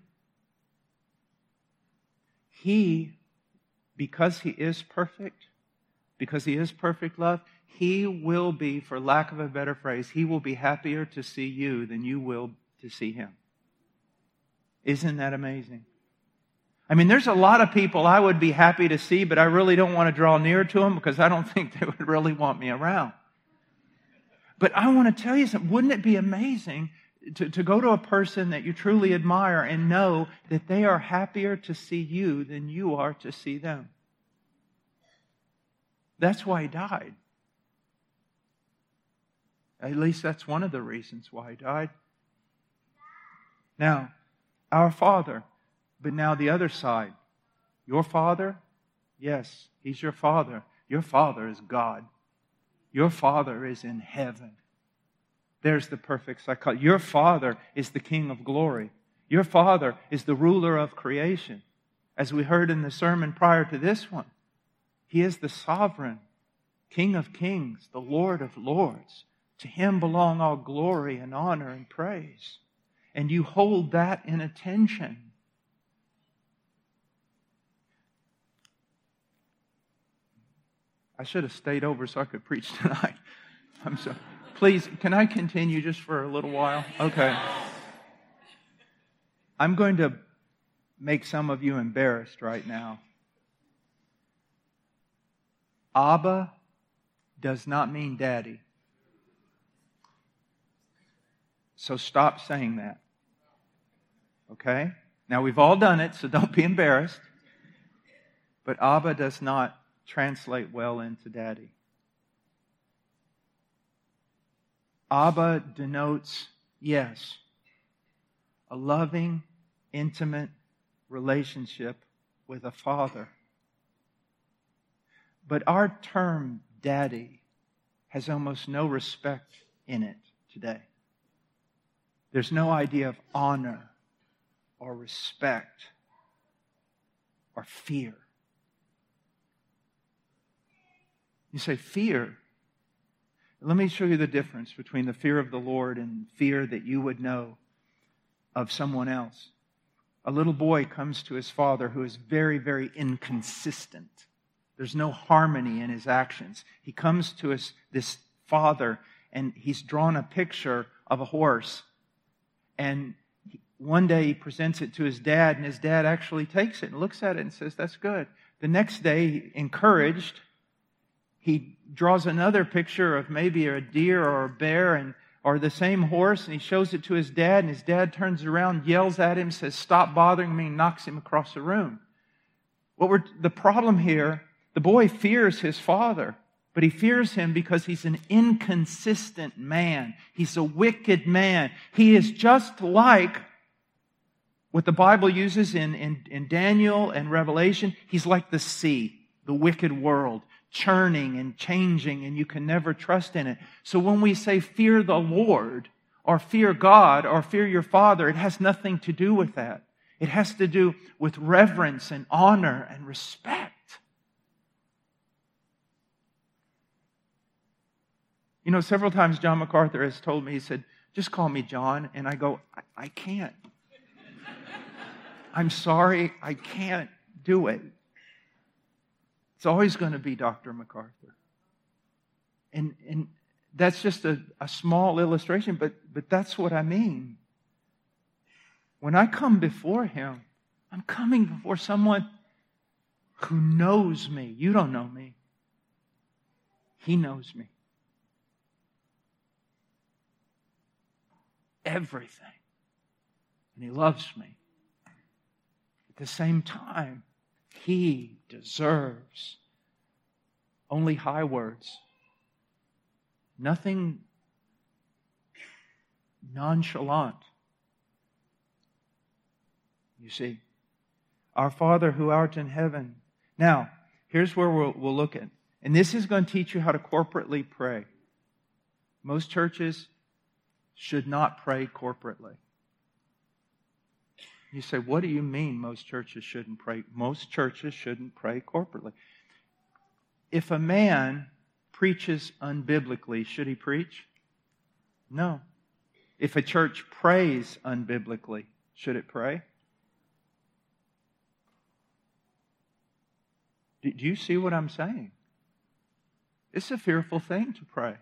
He, because He is perfect, because He is perfect love, He will be, for lack of a better phrase, He will be happier to see you than you will to see Him. Isn't that amazing? I mean, there's a lot of people I would be happy to see, but I really don't want to draw near to them because I don't think they would really want me around. But I want to tell you something. Wouldn't it be amazing to, to go to a person that you truly admire and know that they are happier to see you than you are to see them? That's why He died. At least that's one of the reasons why He died. Now, our Father. But now the other side. Your Father? Yes, He's your Father. Your Father is God. Your Father is in heaven. There's the perfect psychology. Your Father is the King of glory. Your Father is the ruler of creation. As we heard in the sermon prior to this one, He is the sovereign King of kings, the Lord of lords. To Him belong all glory and honor and praise. And you hold that in attention. I should have stayed over so I could preach tonight. I'm sorry. Please, can I continue just for a little while? Okay. I'm going to make some of you embarrassed right now. Abba does not mean daddy. So stop saying that. Okay? Now we've all done it, so don't be embarrassed. But Abba does not translate well into daddy. Abba denotes, yes, a loving, intimate relationship with a father. But our term daddy has almost no respect in it today. There's no idea of honor or respect or fear. You say, fear? Let me show you the difference between the fear of the Lord and fear that you would know of someone else. A little boy comes to his father who is very, very inconsistent. There's no harmony in his actions. He comes to his, this father, and he's drawn a picture of a horse. And one day he presents it to his dad, and his dad actually takes it and looks at it and says, that's good. The next day, encouraged, he draws another picture of maybe a deer or a bear and or the same horse, and he shows it to his dad, and his dad turns around, yells at him, says, stop bothering me, and knocks him across the room. What we're, the problem here, the boy fears his father, but he fears him because he's an inconsistent man. He's a wicked man. He is just like what the Bible uses in, in, in Daniel and Revelation. He's like the sea, the wicked world, churning and changing, and you can never trust in it. So when we say fear the Lord, or fear God, or fear your Father, it has nothing to do with that. It has to do with reverence and honor and respect. You know, several times John MacArthur has told me, he said, just call me John. And I go, I, I can't. I'm sorry, I can't do it. It's always going to be Doctor MacArthur. And, and that's just a, a small illustration, but, but that's what I mean. When I come before Him, I'm coming before someone who knows me. You don't know me. He knows me. Everything. And He loves me. At the same time, He deserves only high words. Nothing nonchalant. You see, our Father who art in heaven. Now, here's where we'll, we'll look at. And this is going to teach you how to corporately pray. Most churches should not pray corporately. You say, what do you mean most churches shouldn't pray? Most churches shouldn't pray corporately. If a man preaches unbiblically, should he preach? No. If a church prays unbiblically, should it pray? Do you see what I'm saying? It's a fearful thing to pray.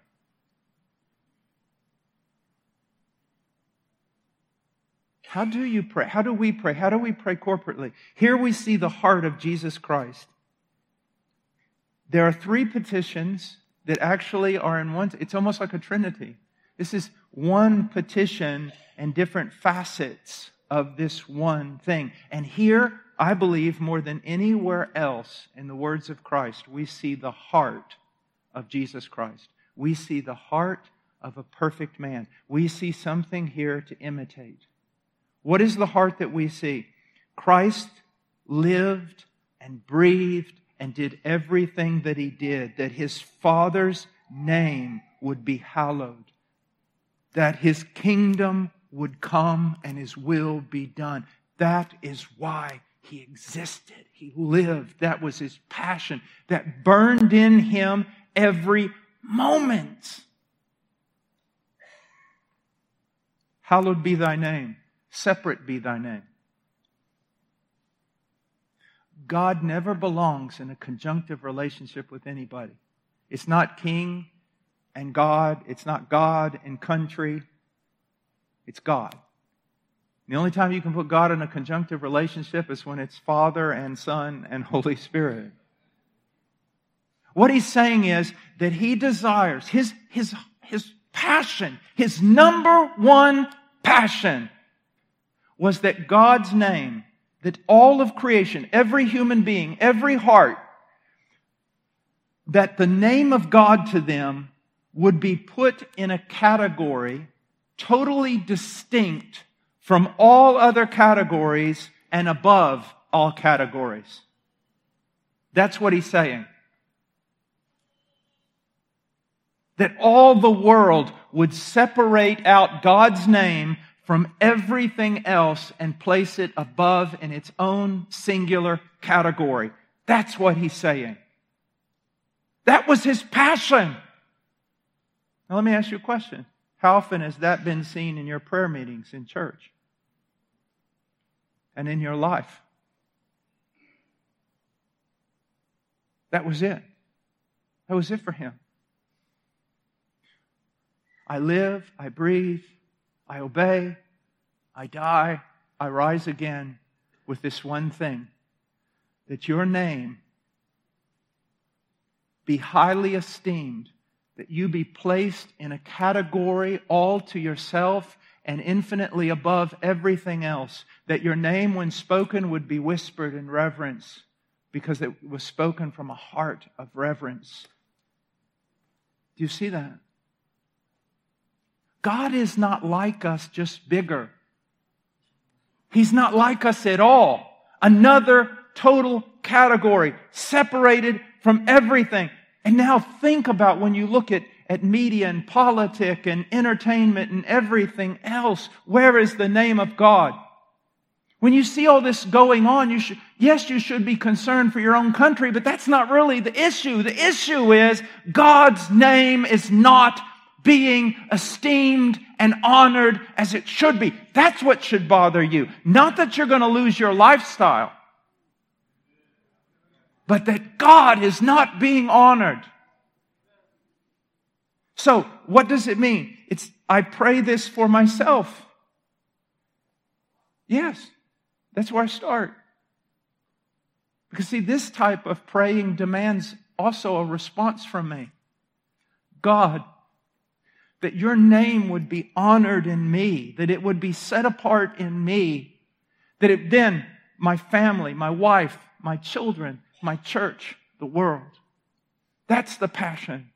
How do you pray? How do we pray? How do we pray corporately? Here we see the heart of Jesus Christ. There are three petitions that actually are in one. It's almost like a trinity. This is one petition and different facets of this one thing. And here, I believe, more than anywhere else in the words of Christ, we see the heart of Jesus Christ. We see the heart of a perfect man. We see something here to imitate. What is the heart that we see? Christ lived and breathed and did everything that He did, that His Father's name would be hallowed, that His kingdom would come and His will be done. That is why He existed. He lived. That was His passion that burned in Him every moment. Hallowed be Thy name. Separate be Thy name. God never belongs in a conjunctive relationship with anybody. It's not king and God. It's not God and country. It's God. The only time you can put God in a conjunctive relationship is when it's Father and Son and Holy Spirit. What he's saying is that he desires, his, his, his passion, his number one passion was that God's name, that all of creation, every human being, every heart, that the name of God to them would be put in a category totally distinct from all other categories and above all categories. That's what he's saying. That all the world would separate out God's name from everything else and place it above in its own singular category. That's what he's saying. That was his passion. Now let me ask you a question. How often has that been seen in your prayer meetings in church? And in your life? That was it. That was it for him. I live, I breathe, I obey, I die, I rise again with this one thing, that your name be highly esteemed, that you be placed in a category all to yourself and infinitely above everything else, that your name, when spoken, would be whispered in reverence because it was spoken from a heart of reverence. Do you see that? God is not like us, just bigger. He's not like us at all. Another total category, separated from everything. And now think about when you look at, at media and politics and entertainment and everything else. Where is the name of God? When you see all this going on, you should, yes, you should be concerned for your own country, but that's not really the issue. The issue is God's name is not being esteemed and honored as it should be. That's what should bother you. Not that you're going to lose your lifestyle, but that God is not being honored. So, what does it mean? It's, I pray this for myself. Yes, that's where I start. Because see, this type of praying demands also a response from me. God, that your name would be honored in me, that it would be set apart in me, that it then, my family, my wife, my children, my church, the world. That's the passion.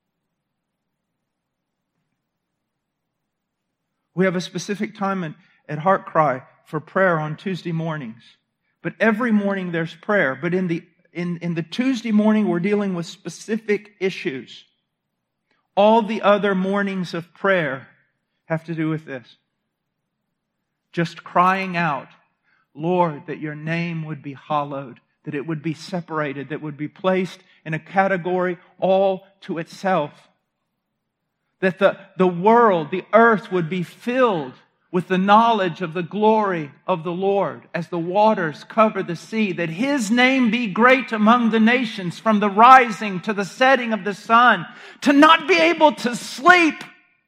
We have a specific time in, at Heart Cry for prayer on Tuesday mornings. But every morning there's prayer. But in the, in, in the Tuesday morning, we're dealing with specific issues. All the other mornings of prayer have to do with this. Just crying out, Lord, that your name would be hallowed, that it would be separated, that would be placed in a category all to itself. That the, the world, the earth would be filled with the knowledge of the glory of the Lord as the waters cover the sea, that His name be great among the nations from the rising to the setting of the sun, to not be able to sleep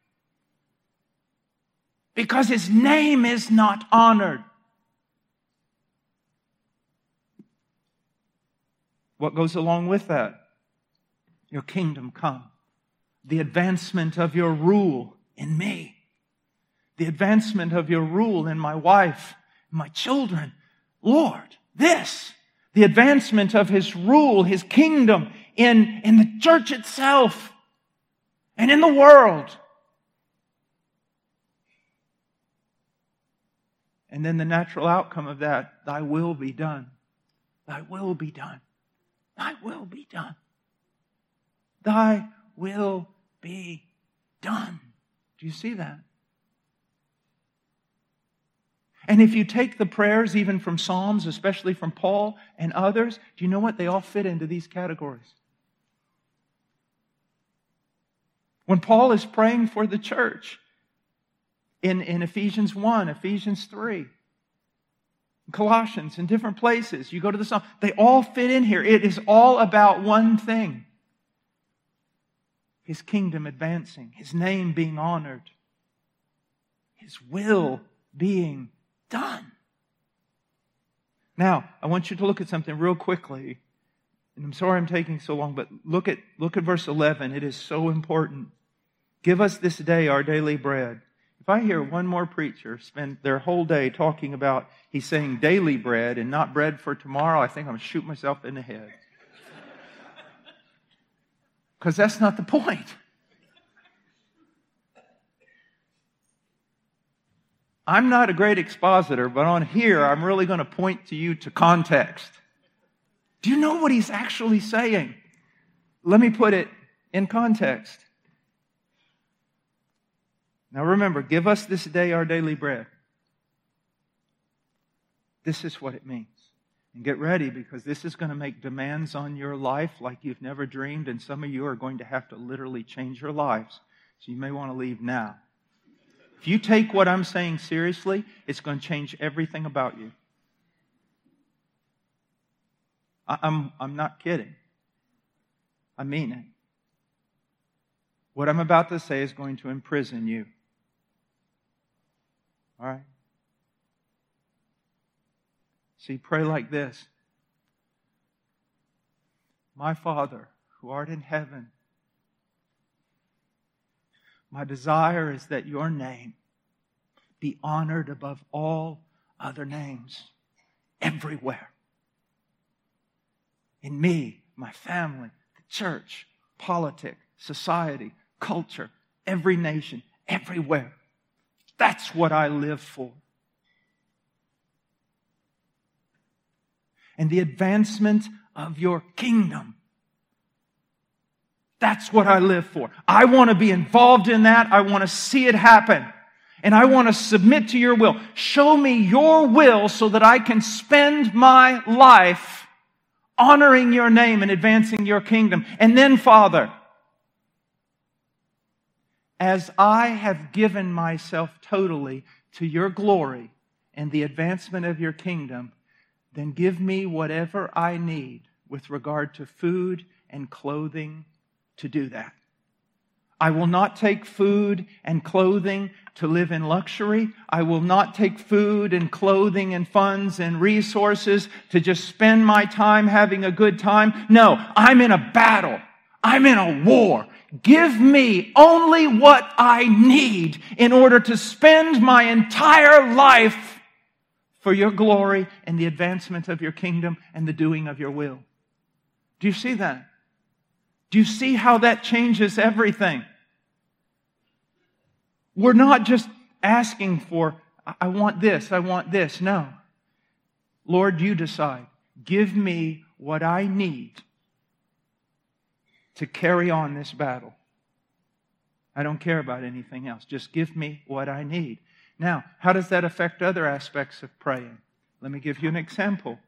because His name is not honored. What goes along with that? Your kingdom come. The advancement of your rule in me. The advancement of your rule in my wife, my children. Lord, this, the advancement of His rule, His kingdom in, in the church itself and in the world. And then the natural outcome of that, thy will be done. Thy will be done. Thy will be done. Thy will be done. Do you see that? And if you take the prayers even from Psalms, especially from Paul and others, do you know what? They all fit into these categories. When Paul is praying for the church in, in Ephesians one, Ephesians three, Colossians, in different places, you go to the Psalm, they all fit in here. It is all about one thing. His kingdom advancing, His name being honored, His will being done. Now, I want you to look at something real quickly. And I'm sorry I'm taking so long, but look at, look at verse eleven. It is so important. Give us this day our daily bread. If I hear one more preacher spend their whole day talking about, he's saying daily bread and not bread for tomorrow, I think I'm going to shoot myself in the head. Because that's not the point. I'm not a great expositor, but on here, I'm really going to point to you to context. Do you know what he's actually saying? Let me put it in context. Now remember, give us this day our daily bread. This is what it means. And get ready, because this is going to make demands on your life like you've never dreamed, and some of you are going to have to literally change your lives. So you may want to leave now. If you take what I'm saying seriously, it's going to change everything about you. I'm, I'm not kidding. I mean it. What I'm about to say is going to imprison you. All right? See, pray like this. My Father, who art in heaven, my desire is that your name be honored above all other names everywhere. In me, my family, the church, politics, society, culture, every nation, everywhere. That's what I live for. And the advancement of your kingdom. That's what I live for. I want to be involved in that. I want to see it happen. And I want to submit to your will. Show me your will so that I can spend my life honoring your name and advancing your kingdom. And then, Father, as I have given myself totally to your glory and the advancement of your kingdom, then give me whatever I need with regard to food and clothing to do that. I will not take food and clothing to live in luxury. I will not take food and clothing and funds and resources to just spend my time having a good time. No, I'm in a battle. I'm in a war. Give me only what I need in order to spend my entire life for your glory and the advancement of your kingdom and the doing of your will. Do you see that? Do you see how that changes everything? We're not just asking for, I want this, I want this. No. Lord, you decide. Give me what I need to carry on this battle. I don't care about anything else. Just give me what I need. Now, how does that affect other aspects of praying? Let me give you an example.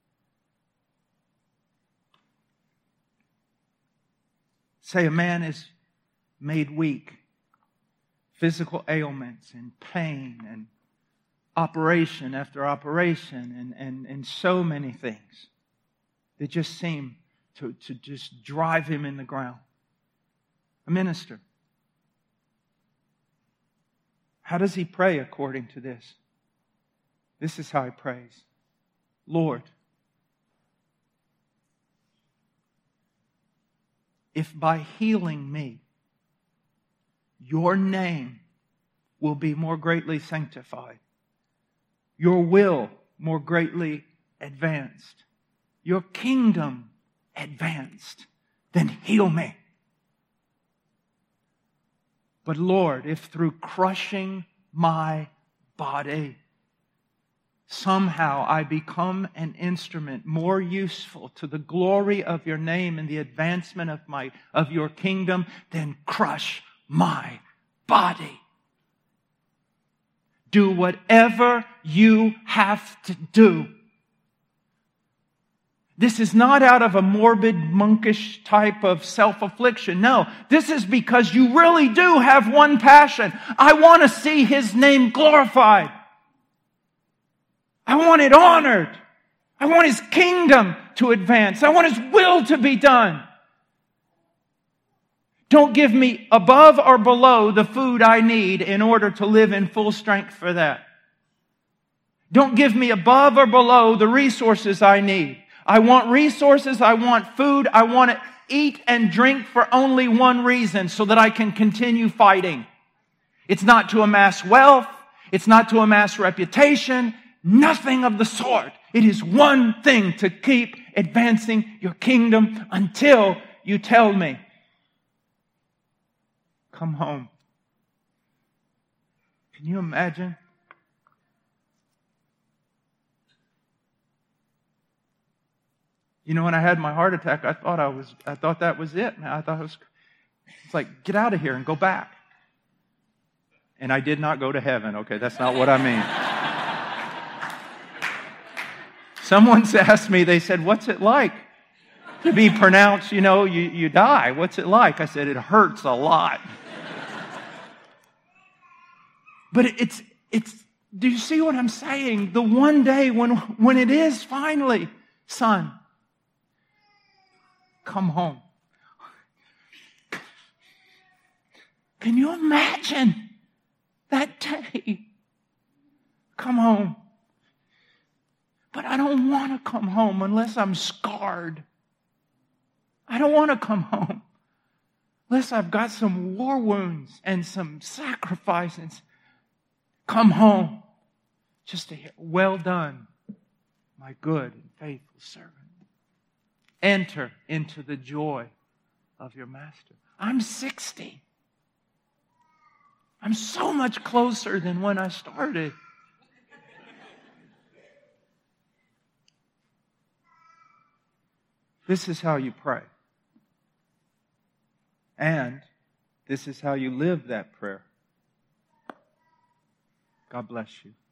Say a man is made weak, physical ailments and pain and operation after operation and, and, and so many things that just seem to, to just drive him in the ground. A minister. How does he pray according to this? This is how he prays. Lord, if by healing me, your name will be more greatly sanctified, your will more greatly advanced, your kingdom advanced, then heal me. But Lord, if through crushing my body, somehow I become an instrument more useful to the glory of your name and the advancement of my of your kingdom, then crush my body. Do whatever you have to do. This is not out of a morbid, monkish type of self-affliction. No, this is because you really do have one passion. I want to see His name glorified. I want it honored. I want His kingdom to advance. I want His will to be done. Don't give me above or below the food I need in order to live in full strength for that. Don't give me above or below the resources I need. I want resources, I want food, I want to eat and drink for only one reason, so that I can continue fighting. It's not to amass wealth, it's not to amass reputation, nothing of the sort. It is one thing: to keep advancing your kingdom until you tell me, come home. Can you imagine? You know, when I had my heart attack, I thought I was, I thought that was it. I thought it was, it's like, get out of here and go back. And I did not go to heaven. Okay, that's not what I mean. Someone asked me, they said, what's it like to be pronounced, you know, you, you die? What's it like? I said, it hurts a lot. But it's, it's, do you see what I'm saying? The one day when, when it is finally, son, come home. Can you imagine that day? Come home. But I don't want to come home unless I'm scarred. I don't want to come home unless I've got some war wounds and some sacrifices. Come home just to hear, well done, my good and faithful servant. Enter into the joy of your master. I'm sixty. I'm so much closer than when I started. This is how you pray. And this is how you live that prayer. God bless you.